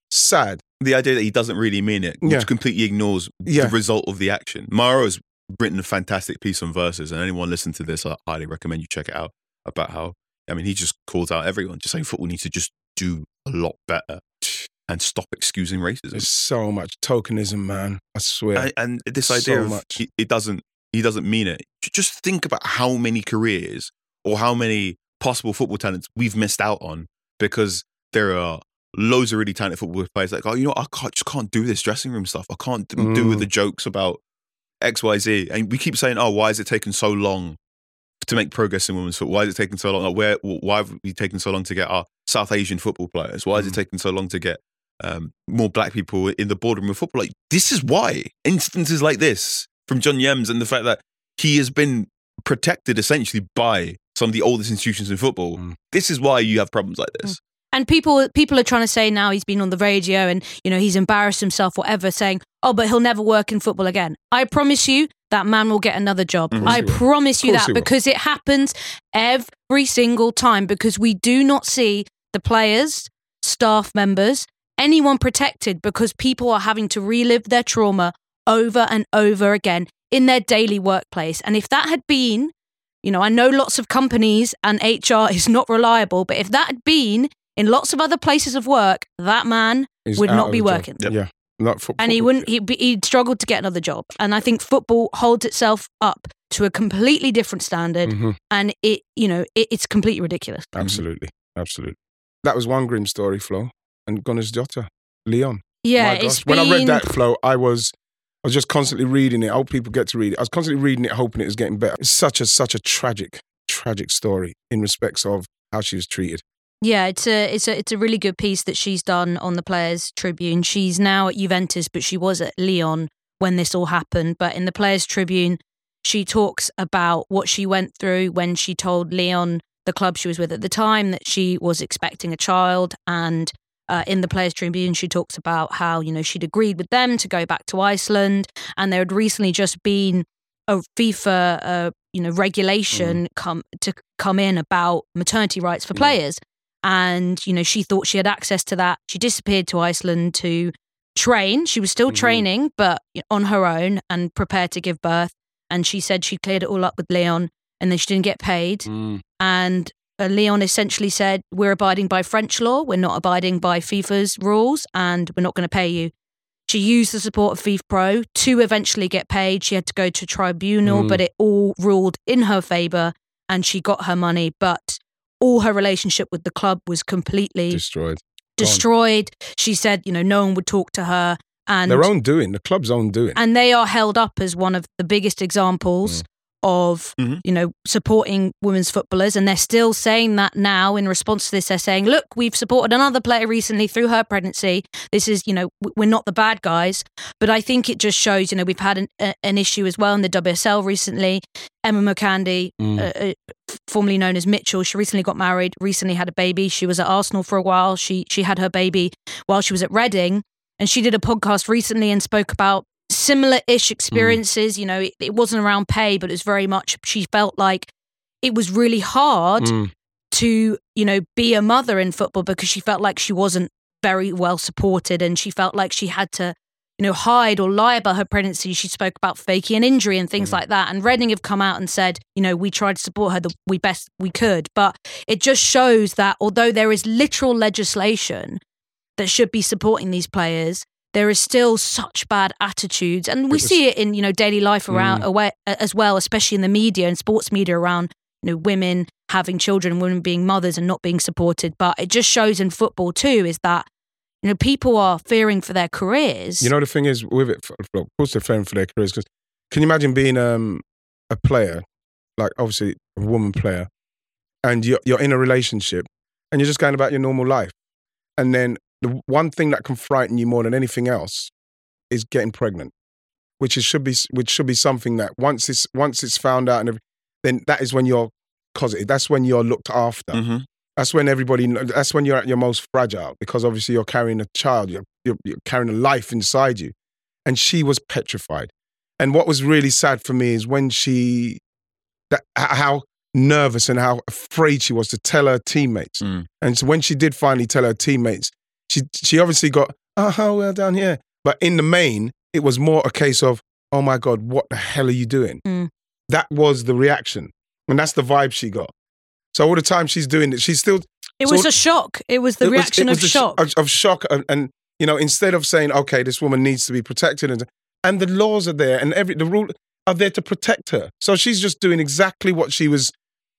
sad. The idea that he doesn't really mean it, which Yeah. completely ignores Yeah. the result of the action. Maro's written a fantastic piece on Versus, and anyone listen to this, I highly recommend you check it out, about how, I mean, he just calls out everyone, just saying football needs to just do a lot better and stop excusing racism. There's so much tokenism, man. I swear. And, and this So idea of much. he- it doesn't, he doesn't mean it. Just think about how many careers or how many possible football talents we've missed out on because there are loads of really talented football players like, oh, you know, I can't, just can't do this dressing room stuff. I can't do, Mm. do with the jokes about X, Y, Z. And we keep saying, oh, why is it taking so long to make progress in women's football? Why is it taking so long? Like, where, why have we taken so long to get our South Asian football players? Why is Mm. it taking so long to get um, more black people in the boardroom of football? Like, this is why. Instances like this from John Yems and the fact that he has been protected essentially by some of the oldest institutions in football. Mm. This is why you have problems like this. And people people are trying to say now he's been on the radio and, you know, he's embarrassed himself, whatever, saying, oh, but he'll never work in football again. I promise you that man will get another job. Mhm. I he will. promise you Of course that he will. because it happens every single time because we do not see the players, staff members, anyone protected because people are having to relive their trauma over and over again in their daily workplace. And if that had been, you know, I know lots of companies and H R is not reliable, but if that had been in lots of other places of work, that man He's would out not of be a job. working. Yep. Yeah. Not football. And he wouldn't, he'd, be, he'd struggled to get another job. And I think football holds itself up to a completely different standard. Mhm. And it, you know, it, it's completely ridiculous. Absolutely. Absolutely. That was one grim story, Flo. And Gunners Jota, Leon. Yeah, My it's gosh. When I read been- that, Flo, I was I was just constantly reading it. I hope people get to read it. I was constantly reading it, hoping it was getting better. It's such a such a tragic, tragic story in respects of how she was treated. Yeah, it's a it's a it's a really good piece that she's done on the Players Tribune. She's now at Juventus, but she was at Lyon when this all happened. But in the Players Tribune, she talks about what she went through when she told Lyon, the club she was with at the time, that she was expecting a child. And uh, in the Players Tribune, she talks about how, you know, she'd agreed with them to go back to Iceland, and there had recently just been a FIFA, uh, you know, regulation come to come in about maternity rights for players. And, you know, she thought she had access to that. She disappeared to Iceland to train. She was still Mhm. training, but on her own and prepared to give birth. And she said she cleared it all up with Leon and then she didn't get paid. And uh, Leon essentially said, we're abiding by French law. We're not abiding by FIFA's rules and we're not going to pay you. She used the support of FIFPro to eventually get paid. She had to go to tribunal, Mm. but it all ruled in her favour and she got her money. But all her relationship with the club was completely Destroyed. destroyed. She said, you know, no one would talk to her. And Their own doing, the club's own doing. and they are held up as one of the biggest examples of, Mhm. you know, supporting women's footballers. And they're still saying that now in response to this. They're saying, look, we've supported another player recently through her pregnancy. This is, you know, w- we're not the bad guys. But I think it just shows, you know, we've had an, a, an issue as well in the W S L recently. Emma McCandy, Mm. uh, uh, f- formerly known as Mitchell, she recently got married, recently had a baby. She was at Arsenal for a while. She She had her baby while she was at Reading. And she did a podcast recently and spoke about similar-ish experiences. You know, it, it wasn't around pay, but it was very much, she felt like it was really hard Mm. to, you know, be a mother in football because she felt like she wasn't very well supported and she felt like she had to, you know, hide or lie about her pregnancy. She spoke about faking an injury and things like that. And Reading have come out and said, you know, we tried to support her the we best we could. But it just shows that although there is literal legislation that should be supporting these players, there is still such bad attitudes. And we It was- see it in, you know, daily life around Mm. away, as well, especially in the media and sports media around, you know, women having children, women being mothers and not being supported. But it just shows in football too, is that, you know, people are fearing for their careers. You know, the thing is with it, of course they're fearing for their careers. Because can you imagine being um, a player, like obviously a woman player, and you're, you're in a relationship and you're just going about your normal life. And then the one thing that can frighten you more than anything else is getting pregnant, which is should be which should be something that once it's once it's found out, and every- then that is when you're closeted. That's when you're looked after. Mhm. That's when everybody. kn- That's when you're at your most fragile because obviously you're carrying a child. You're, you're, you're carrying a life inside you, and she was petrified. And what was really sad for me is when she, that h- how nervous and how afraid she was to tell her teammates. Mm. And so when she did finally tell her teammates, she she she obviously got, oh, well, down here. But in the main, it was more a case of, oh my God, what the hell are you doing? Mm. That was the reaction. And that's the vibe she got. So all the time she's doing it, she's still... It so was a shock. It was the it was- reaction it was of the sh- shock. Of, of shock. And, and, you know, instead of saying, okay, this woman needs to be protected, and, and the laws are there, and every the rule are there to protect her. So she's just doing exactly what she was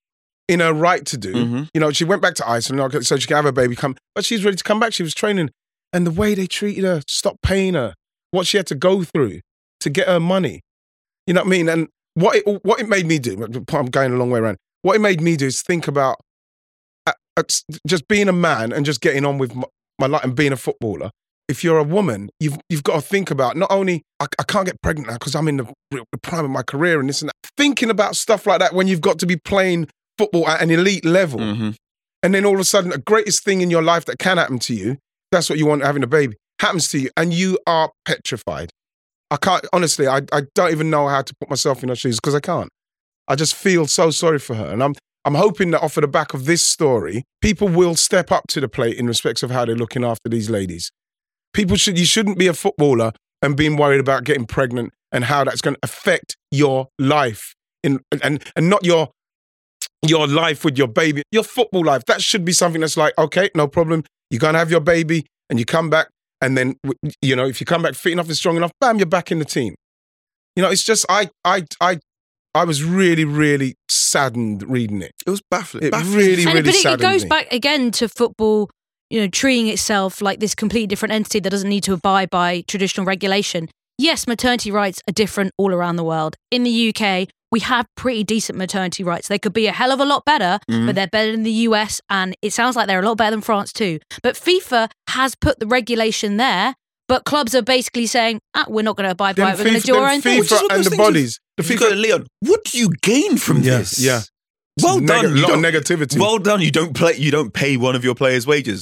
in her right to do. Mm-hmm. You know, she went back to Iceland okay, so she could have her baby come, but she's ready to come back. She was training. And the way they treated her, stopped paying her, what she had to go through to get her money. You know what I mean? And what it, what it made me do, I'm going a long way around, what it made me do is think about uh, uh, just being a man and just getting on with my, my life and being a footballer. If you're a woman, you've you've got to think about not only, I, I can't get pregnant now because I'm in the, the prime of my career and this and that. Thinking about stuff like that when you've got to be playing football at an elite level. Mm-hmm. And then all of a sudden, the greatest thing in your life that can happen to you, that's what you want, having a baby, happens to you, and you are petrified. I can't, honestly, I, I don't even know how to put myself in her shoes because I can't. I just feel so sorry for her. And I'm I'm hoping that off of the back of this story, people will step up to the plate in respects of how they're looking after these ladies. People should, you shouldn't be a footballer and being worried about getting pregnant and how that's going to affect your life in, and, and not your, your life with your baby, your football life. That should be something that's like, okay, no problem. You're going to have your baby and you come back and then, you know, if you come back fit enough and strong enough, bam, you're back in the team. You know, it's just, I, I, I, I was really, really saddened reading it. It was baffling. It baffling. really, And- really but it, it saddened goes me. back again to football, you know, treating itself like this completely different entity that doesn't need to abide by traditional regulation. Yes, maternity rights are different all around the world. In the U K, we have pretty decent maternity rights. They could be a hell of a lot better, Mm-hmm. but they're better than the U S, and it sounds like they're a lot better than France too. But FIFA has put the regulation there, but clubs are basically saying, ah, we're not going to abide by Then it. We're going to FIFA do our then own thing. FIFA and the bodies. The You go, FIFA, Leon, what do you gain from yeah, this? yeah. Well Neg- done. A You lot of don't- negativity. Well done. You don't play. You don't pay one of your players' wages.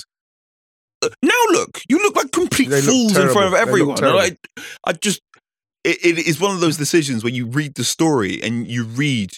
Uh, Now look, you look like complete They look fools in terrible. front of They look everyone. And I, terrible. I just, it, it is one of those decisions where you read the story and you read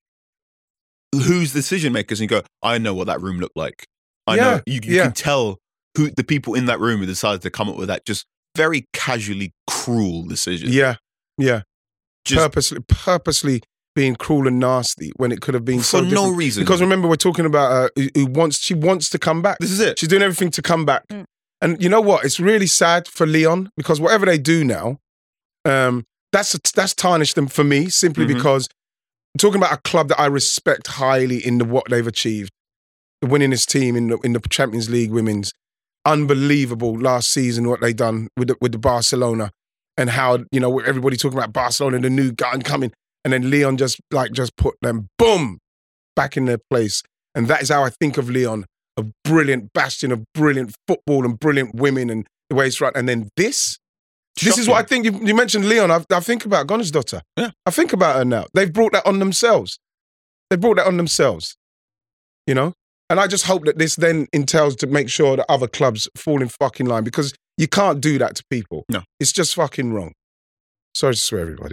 who's decision makers and you go, I know what that room looked like. I Yeah, know you, you yeah. can tell who the people in that room who decided to come up with that just very casually cruel decision. yeah, yeah. Just purposely, purposely being cruel and nasty when it could have been for so no different. reason. Because remember, we're talking about uh, who, who wants. She wants to come back. This is it. She's doing everything to come back. Mm. And you know what? It's really sad for Leon because whatever they do now, um, that's that's tarnished them for me simply Mhm. because I'm talking about a club that I respect highly in the what they've achieved, the winningest team in the in the Champions League women's, unbelievable last season what they done with the, with the Barcelona and how you know everybody talking about Barcelona, the new guy coming, and then Leon just like just put them boom back in their place, and that is how I think of Leon. A brilliant bastion of brilliant football and brilliant women and the way it's run. And then this, this is what I think. You, you mentioned Leon. I, I think about Gunner's daughter. Yeah. I think about her now. They've brought that on themselves. They brought that on themselves, you know? And I just hope that this then entails to make sure that other clubs fall in fucking line because you can't do that to people. No. It's just fucking wrong. Sorry to swear, everybody.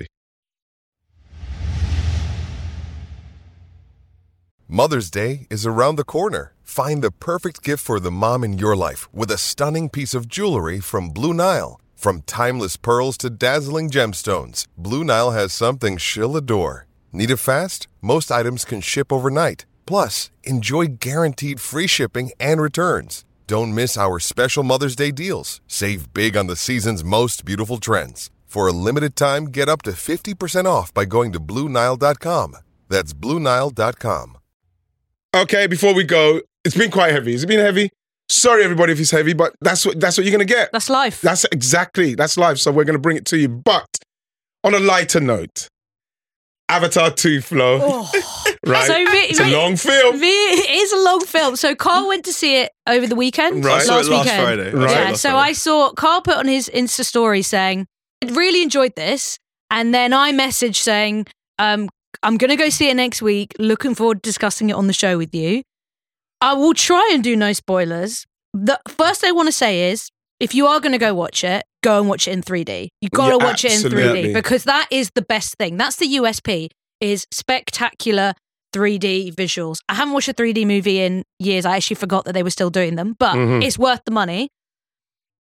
Mother's Day is around the corner. Find the perfect gift for the mom in your life with a stunning piece of jewelry from Blue Nile. From timeless pearls to dazzling gemstones, Blue Nile has something she'll adore. Need it fast? Most items can ship overnight. Plus, enjoy guaranteed free shipping and returns. Don't miss our special Mother's Day deals. Save big on the season's most beautiful trends. For a limited time, get up to fifty percent off by going to Blue Nile dot com. That's Blue Nile dot com. Okay, before we go, it's been quite heavy. Has it been heavy? Sorry, everybody, if it's heavy, but that's what that's what you're going to get. That's life. That's exactly, that's life. So we're going to bring it to you. But on a lighter note, Avatar two, Flo. Oh. Right? So me- it's a me- long film. Me- it is a long film. So Carl went to see it over the weekend. Right. I Last saw it last weekend. Friday. I saw it Yeah. last So Friday. I saw Carl put on his Insta story saying, I really enjoyed this. And then I messaged saying, um, I'm going to go see it next week. Looking forward to discussing it on the show with you. I will try and do no spoilers. The first thing I want to say is, if you are going to go watch it, go and watch it in three D. You got to Yeah, watch it in three absolutely. D because that is the best thing. That's the U S P, is spectacular three D visuals. I haven't watched a three D movie in years. I actually forgot that they were still doing them, but Mhm. it's worth the money.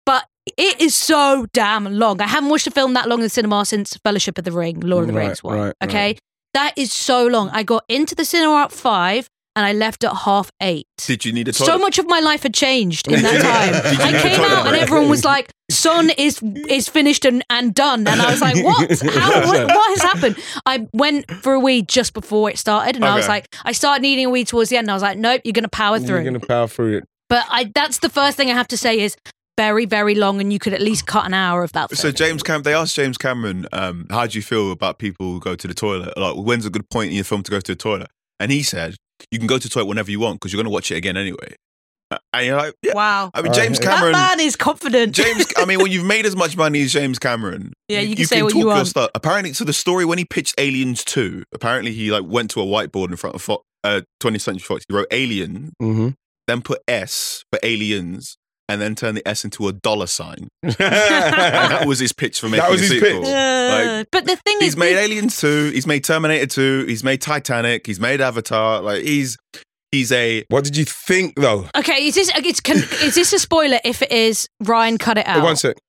but it is so damn long. I haven't watched a film that long in the cinema since Fellowship of the Ring, Lord of the Right, Rings one. right, okay, right. that is so long. I got into the cinema at five. And I left at half eight. Did you need a toilet? So much of my life had changed in that time. Did you I need a came toilet out and break? everyone was like, "Son is is finished and, and done." And I was like, "What? How? What, what has happened?" I went for a wee just before it started, and I was Okay. like, I started needing a wee towards the end. And I was like, "Nope, you're going to power through." You're going to power through it. But I, that's the first thing I have to say is very, very long, and you could at least cut an hour of that. So film. James Cam, they asked James Cameron, um, how do you feel about people who go to the toilet? Like, when's a good point in your film to go to the toilet? And he said, you can go to the toilet whenever you want because you're going to watch it again anyway. Uh, And you're like, yeah. Wow. I mean, James That Cameron. That man is confident. James, I mean, when you've made as much money as James Cameron, Yeah, you can say what you talk your want. stuff. Apparently, so the story when he pitched Aliens two, apparently he like went to a whiteboard in front of Fo- uh, twentieth Century Fox. He wrote Alien, Mm-hmm. then put S for Aliens, and then turned the S into a dollar sign. And that was his pitch for making That was a his sequel. pitch. Uh, Like, but the thing he's is, made with- Aliens two, he's made Terminator two, he's made Titanic, he's made Avatar. Like he's he's a What did you think, though? Okay, is this it's can, is this a spoiler? If it is, Ryan, cut it out. One sec.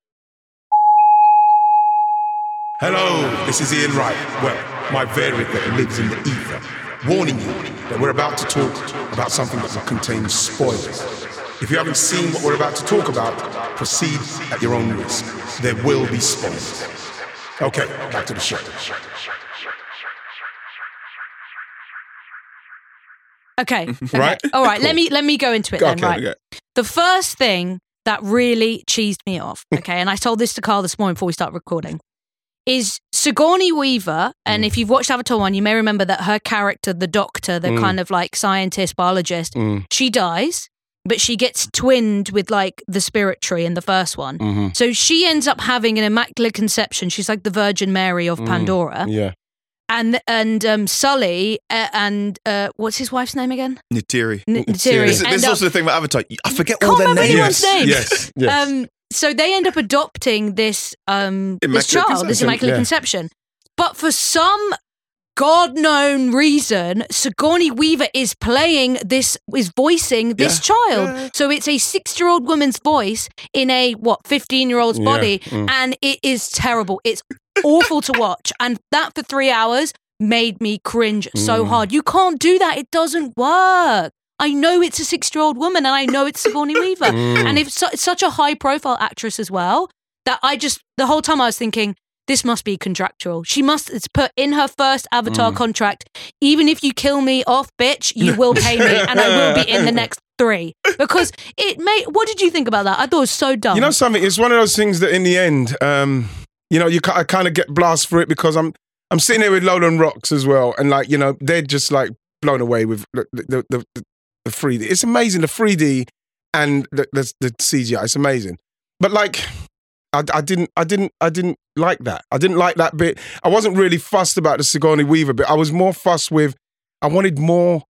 Hello, this is Ian Wright. Well, my variant that lives in the ether, warning you that we're about to talk about something that will contain spoilers. If you haven't seen what we're about to talk about, proceed at your own risk. There will be spoilers. Okay, back to the show. Okay, okay. Right? All right. Let Cool. me let me go into it then. Okay, Right. okay. The first thing that really cheesed me off, okay, and I told this to Carl this morning before we start recording, is Sigourney Weaver. And if you've watched Avatar one, you may remember that her character, the Doctor, the Mm. kind of like scientist, biologist, Mm. she dies, but she gets twinned with like the spirit tree in the first one. Mm-hmm. So she ends up having an immaculate conception. She's like the Virgin Mary of Mm. Pandora. Yeah. And and um, Sully uh, and uh, what's his wife's name again? Nitiri. N- Nitiri. Nitiri. This, this end is up- also the thing about Avatar. I forget Can't all their remember names. anyone's name. Yes. Yes. Um, so they end up adopting this um this Immaculate child, this conception, immaculate yeah. conception. But for some God known reason, Sigourney Weaver is playing this, is voicing this Yeah. child. Yeah. So it's a six year old woman's voice in a what fifteen year old's Yeah. body, Mm. and it is terrible. It's awful to watch, and that for three hours made me cringe so Mm. hard. You can't do that. It doesn't work. I know it's a six-year-old woman, and I know it's Sigourney Weaver, Mm. and if so, it's such a high-profile actress as well, that I just the whole time I was thinking this must be contractual. She must. It's put in her first Avatar Mm. contract. Even if you kill me off, bitch, you will pay me, and I will be in the next three. Because it may. What did you think about that? I thought it was so dumb. You know something? It's one of those things that in the end, um, you know, you ca- I kind of get blasted for it because I'm I'm sitting here with Lowland Rocks as well, and like you know, they're just like blown away with the the the, the, the three D. It's amazing, the three D and the, the the C G I. It's amazing, but like. I, I didn't, I didn't, I didn't like that. I didn't like that bit. I wasn't really fussed about the Sigourney Weaver bit. I was more fussed with. I wanted more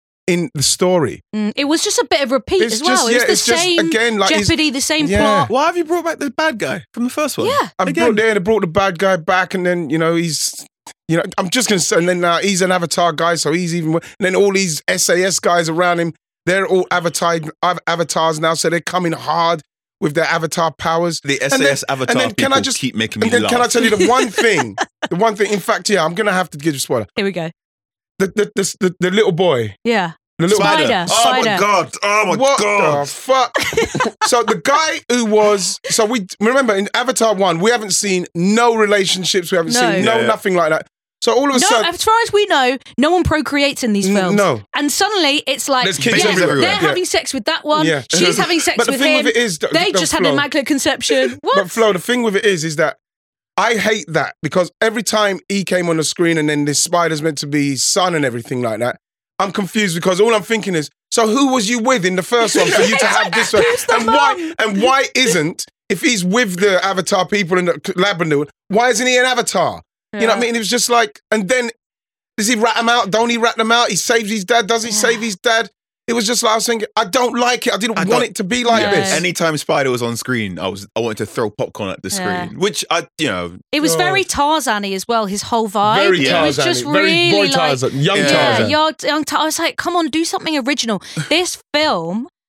in the story. Mm, it was just a bit of repeat It's as well. just- it was yeah, the it's just, same again, like, it's- Jeopardy, the same Yeah. plot. Why have you brought back the bad guy from the first one? Yeah. I Again. brought there, they brought the bad guy back, and then you know he's, you know, I'm just gonna say, and then uh, he's an Avatar guy, so he's even. And then all these S A S guys around him, they're all avatar av- avatars now, so they're coming hard with their avatar powers. The And S A S then- Avatar and then can I people just keep making And me then laugh. can I tell you the one thing? The one thing. In fact, yeah, I'm gonna have to give you a spoiler. Here we go. The the the, the, the little boy, Yeah. the little Spider. boy. Oh Spider. my god! Oh my What god! the fuck? So the guy who was so we remember in Avatar one, we haven't seen no relationships, we haven't No. seen no Yeah, yeah. nothing like that. So all of a No, sudden, as far as we know, no one procreates in these N- films. no. And suddenly it's like, There's kids yeah, everywhere. they're Yeah. having sex with that one. Yeah. She's having sex But the with thing him. with it is that- they that just had Flo- an immaculate conception. What? But Flo, the thing with it is, is that I hate that because every time he came on the screen and then this spider's meant to be his son and everything like that, I'm confused because all I'm thinking is, so who was you with in the first one for you to have this one? Who's the And why, mum? and why isn't, if he's with the Avatar people in the labyrinth, why isn't he an Avatar? You know what I Yeah. mean? It was just like, and then does he rat them out? Don't he rat them out? He saves his dad. Does he save his dad? It was just like I was thinking, I don't like it. I didn't I want don't- it to be like No. this. Anytime Spider was on screen, I was I wanted to throw popcorn at the Yeah. screen, which I you know It was God. very Tarzan-y as well, his whole vibe. Very it was Tarzan-y, just very really boy like, Tarzan, young yeah, Tarzan. young, young Tar- I was like, come on, do something original. This film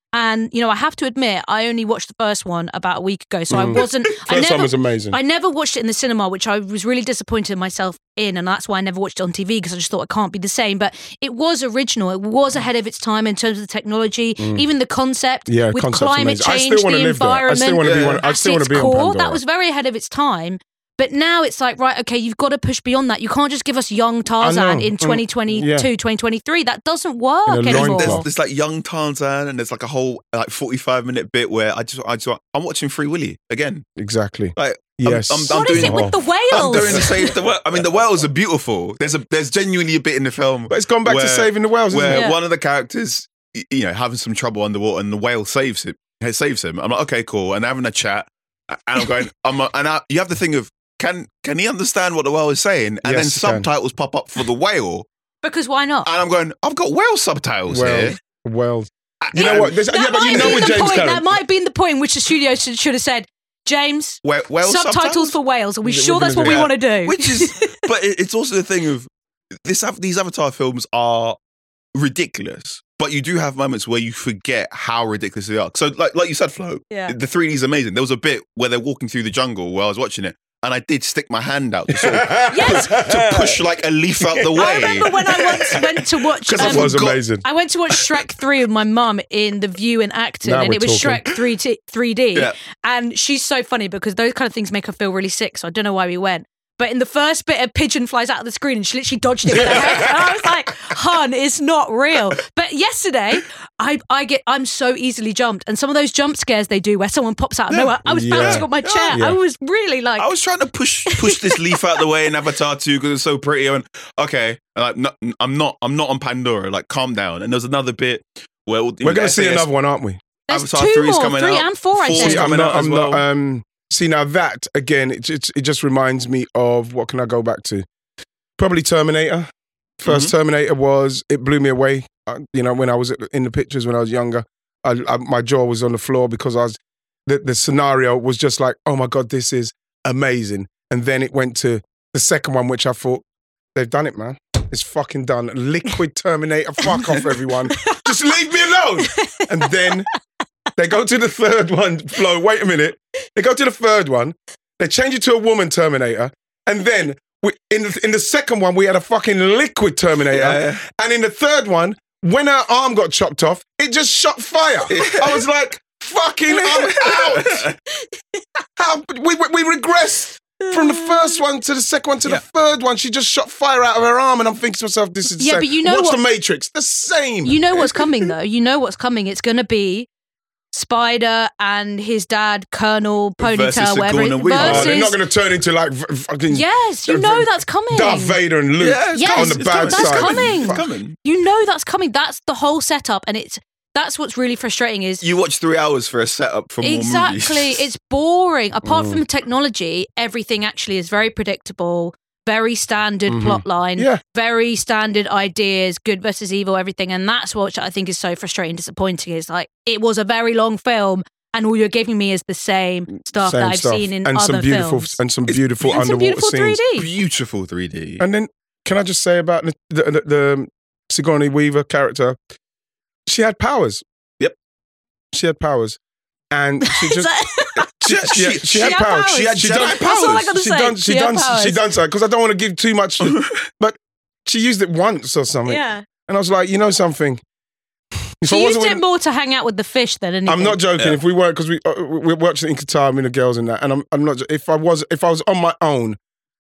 And, you know, I have to admit, I only watched the first one about a week ago. So Mm. I wasn't. I First never, one was amazing. I never watched it in the cinema, which I was really disappointed in myself in. And that's why I never watched it on T V because I just thought it can't be the same. But it was original. It was ahead of its time in terms of the technology, even the concept Yeah, with concept's climate amazing. I change, still wanna the live there. I environment. still wanna be one- I at still wanna its be on core. Pandora. That was very ahead of its time. But now it's like, right, okay, you've got to push beyond that. You can't just give us young Tarzan know. in Mm, twenty twenty-two, yeah. twenty twenty-three. That doesn't work In a anymore. loincloth. There's, there's like young Tarzan, and there's like a whole like forty-five minute bit where I just, I just, I'm watching Free Willy again. Exactly. Like, Yes. I'm, I'm, I'm What is doing it with the I'm whales? doing the save the whale. I mean, the whales are beautiful. There's a, there's genuinely a bit in the film, But it's gone back to where- saving the whales, isn't where it? Yeah. one of the characters, y- you know, having some trouble underwater, and the whale saves him. It saves him. I'm like, okay, cool, and having a chat, and I'm going, I'm, a, and I, you have to think of. Can can he understand what the whale is saying? And Yes, then he can. subtitles pop up for the whale. Because why not? And I'm going, I've got whale subtitles Well, here. well, you know And what? There's, That yeah, but you might know be with the James point. Cameron. That might have been the point which the studio should, should have said, James, Whale, whale subtitles, for whales. Are we We're sure gonna that's what do we that. want to do? Which is, but it- it's also the thing of this. These Avatar films are ridiculous, but you do have moments where you forget how ridiculous they are. So, like, like you said, Flo, Yeah. the three D is amazing. There was a bit where they're walking through the jungle while I was watching it, and I did stick my hand out to, sort of Yes. to push like a leaf out the way. I remember when I once went to watch. 'Cause I That was forgot- amazing. I went to watch Shrek three with my mum in the View in Acton, Now and we're it was talking. Shrek three t- three D. Yeah. And she's so funny because those kind of things make her feel really sick. So I don't know why we went. But in the first bit, a pigeon flies out of the screen and she literally dodged it with her head. And I was like, hun, it's not real. But yesterday, I, I get, I'm so easily jumped. And some of those jump scares they do where someone pops out of nowhere, I was Yeah. bouncing on my chair. Yeah. I was really like, I was trying to push push this leaf out the way in Avatar two because it's so pretty. I went, okay, and like, no, I'm not I'm not on Pandora. Like, calm down. And there's another bit where you know, We're going to see S A S another one, aren't we? there's Avatar two three is more, coming three out. and four, I Four's think. See, I'm coming not. out as I'm well. not. Um, see, now that again, it, it it just reminds me of what can I go back to? Probably Terminator. 1st Mhm. Terminator was it blew me away. Uh, you know, when I was in the pictures when I was younger, I, I, my jaw was on the floor because I was the the scenario was just like, oh my god, this is amazing. And then it went to the second one, which I thought they've done it, man. It's fucking done. Liquid Terminator. Fuck off, everyone. Just leave me alone. And then they go to the third one. Flo, wait a minute. They go to the third one. They change it to a woman Terminator. And then we, in, the, in the second one, we had a fucking liquid Terminator. Yeah, yeah. And in the third one, when her arm got chopped off, it just shot fire. I was like, fucking, I'm out. How, we, we regressed. From the first one to the second one to Yeah. the third one, she just shot fire out of her arm, and I'm thinking to myself, "This is the Yeah, same." but you know Watch what- the Matrix, the same. You know what's coming though. You know what's coming. It's going to be Spider and his dad, Colonel Versus Ponytail, whatever. Sigourney it- Weaver. Oh, Versus, they're not going to turn into like v- fucking yes, you know that's coming. Darth Vader and Luke Yeah, it's Yes, on the it's bad coming. That's side. coming. It's coming. You know that's coming. That's the whole setup, and it's that's what's really frustrating. Is You watch three hours for a setup for more exactly movies. it's boring. Apart Mm. from the technology, everything actually is very predictable. Very standard plot line, Mm-hmm. Yeah. very standard ideas, good versus evil, everything. And that's what I think is so frustrating and disappointing is like, it was a very long film and all you're giving me is the same stuff Same that I've stuff. seen in and other some beautiful films. and some beautiful And some underwater beautiful scenes. three D. Beautiful three D. And then, can I just say about the, the, the, the Sigourney Weaver character? She had powers. Yep. She had powers, and she Is just. that- She, she, she, She had had powers. powers. She had She she had done powers. That's all I gotta she say. done. She, She had done. powers. She done so because I don't want to give too much. But she used it once or something. yeah. And I was like, you know something. If I She used wasn't it with- more to hang out with the fish than anything. I'm not joking. Yeah. If we weren't, because we uh, we watched it in Qatar, me and the girls and that, and I'm I'm not. If I was if I was on my own,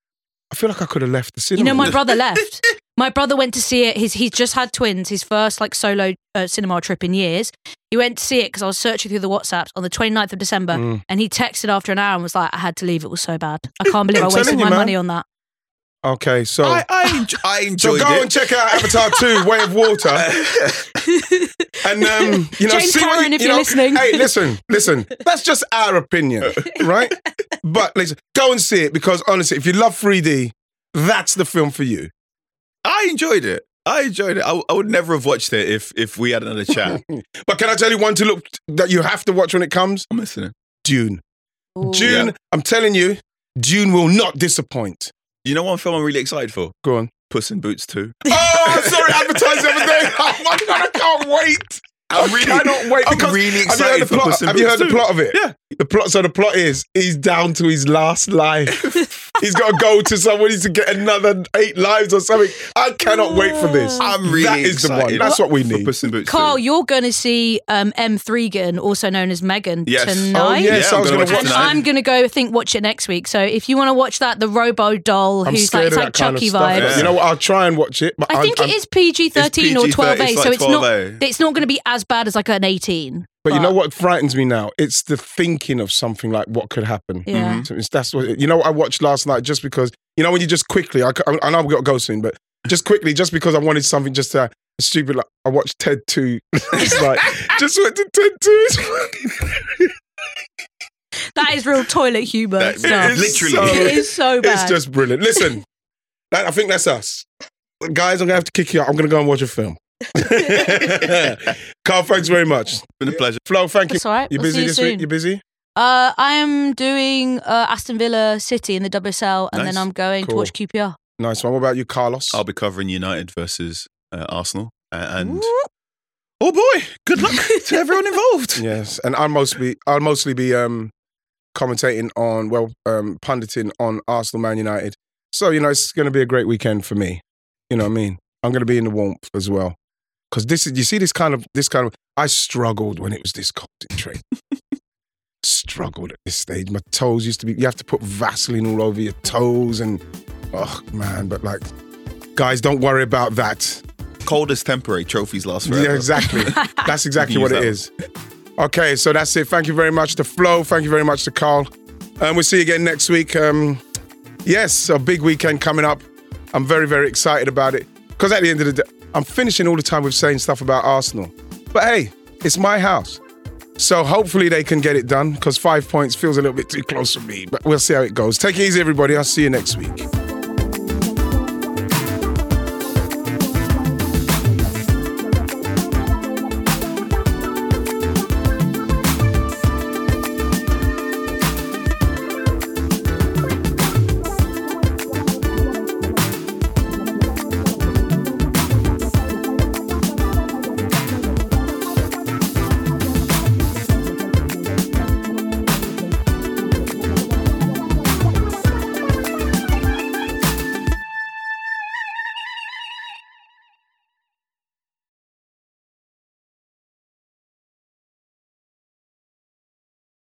I feel like I could have left the cinema. You know, my brother left. My brother went to see it. He's he's just had twins. His first like solo uh, cinema trip in years. He went to see it because I was searching through the WhatsApps on the twenty-ninth of December, Mm. and he texted after an hour and was like, "I had to leave. It was so bad. I can't believe I I'm wasted telling you, my man. money on that." Okay, so I, I, enj- I so enjoyed go it. and check out Avatar two, Way of Water, and um, you know, James see what Cameron, you, if you you're know, listening. Hey, listen, listen. That's just our opinion, right? But listen, go and see it because honestly, if you love three D, that's the film for you. I enjoyed it. I enjoyed it. I, I would never have watched it if if we had another chat. But can I tell you one to look that you have to watch when it comes? I'm listening. Dune. Ooh. Dune. Yeah. I'm telling you, Dune will not disappoint. You know one film I'm really excited for? Go on. Puss in Boots two. Oh, sorry, advertise the other day. Oh my god, I can't wait. I'm really, I cannot wait. I'm because- really have you heard excited the for plot? Puss in Have you Boots heard the too. plot of it? Yeah. The plot. So the plot is he's down to his last life. He's got to go to somebody to get another eight lives or something. I cannot wait for this. I'm really That is the one. excited That's what we for need. Puss in Boots Carl, too. you're going to see um, M. Threegan, also known as Megan, Yes. tonight. Oh, yes, Yeah, I was I'm going gonna to watch watch And it tonight. I'm going to go, I think, watch it next week. So if you want to watch that, the Robo doll, I'm who's scared like, it's of like that kind of Chucky stuff. vibes. But you know what? I'll try and watch it. But I think I'm, it is P G thirteen or P G twelve A, thirteen, it's so like it's not. twelve A. It's not going to be as bad as like an eighteen. But you know what frightens me now? It's the thinking of something like what could happen. Yeah. So it's, that's what you know. What I watched last night just because you know when you just quickly. I, c- I know we've got to go soon, but just quickly, just because I wanted something just uh, stupid. Like I watched Ted two. It's like just went to Ted two. That is real toilet humor That- stuff. It's Literally. so- It is so bad. It's just brilliant. Listen, that, I think that's us, guys. I'm gonna have to kick you out. I'm gonna go and watch a film. Carl, thanks very much. It's been a pleasure. Flo, thank you. That's all right. You We'll busy see you this soon. week? You busy? Uh, I am doing uh, Aston Villa City in the W S L, and Nice. then I'm going Cool. to watch Q P R. Nice one. What about you, Carlos? I'll be covering United versus uh, Arsenal. Uh, and oh boy, good luck to everyone involved. Yes, and I'll mostly I'll mostly be um, commentating on well um, punditing on Arsenal Man United. So you know it's going to be a great weekend for me. You know what I mean? I'm going to be in the warmth as well because this is you see this kind of this kind of I struggled when it was this concentrate. Struggled at this stage. My toes used to be. You have to put Vaseline all over your toes and oh man, but like guys, don't worry about that. Cold as temporary, trophies last forever. Yeah, exactly. That's exactly You what can it use is. Okay, so that's it. Thank you very much to Flo. Thank you very much to Carl. And we'll see you again next week. Um, yes, a big weekend coming up. I'm very, very excited about it. Because at the end of the day, I'm finishing all the time with saying stuff about Arsenal. But hey, it's my house. So hopefully they can get it done because five points feels a little bit too close for me. But we'll see how it goes. Take it easy, everybody. I'll see you next week.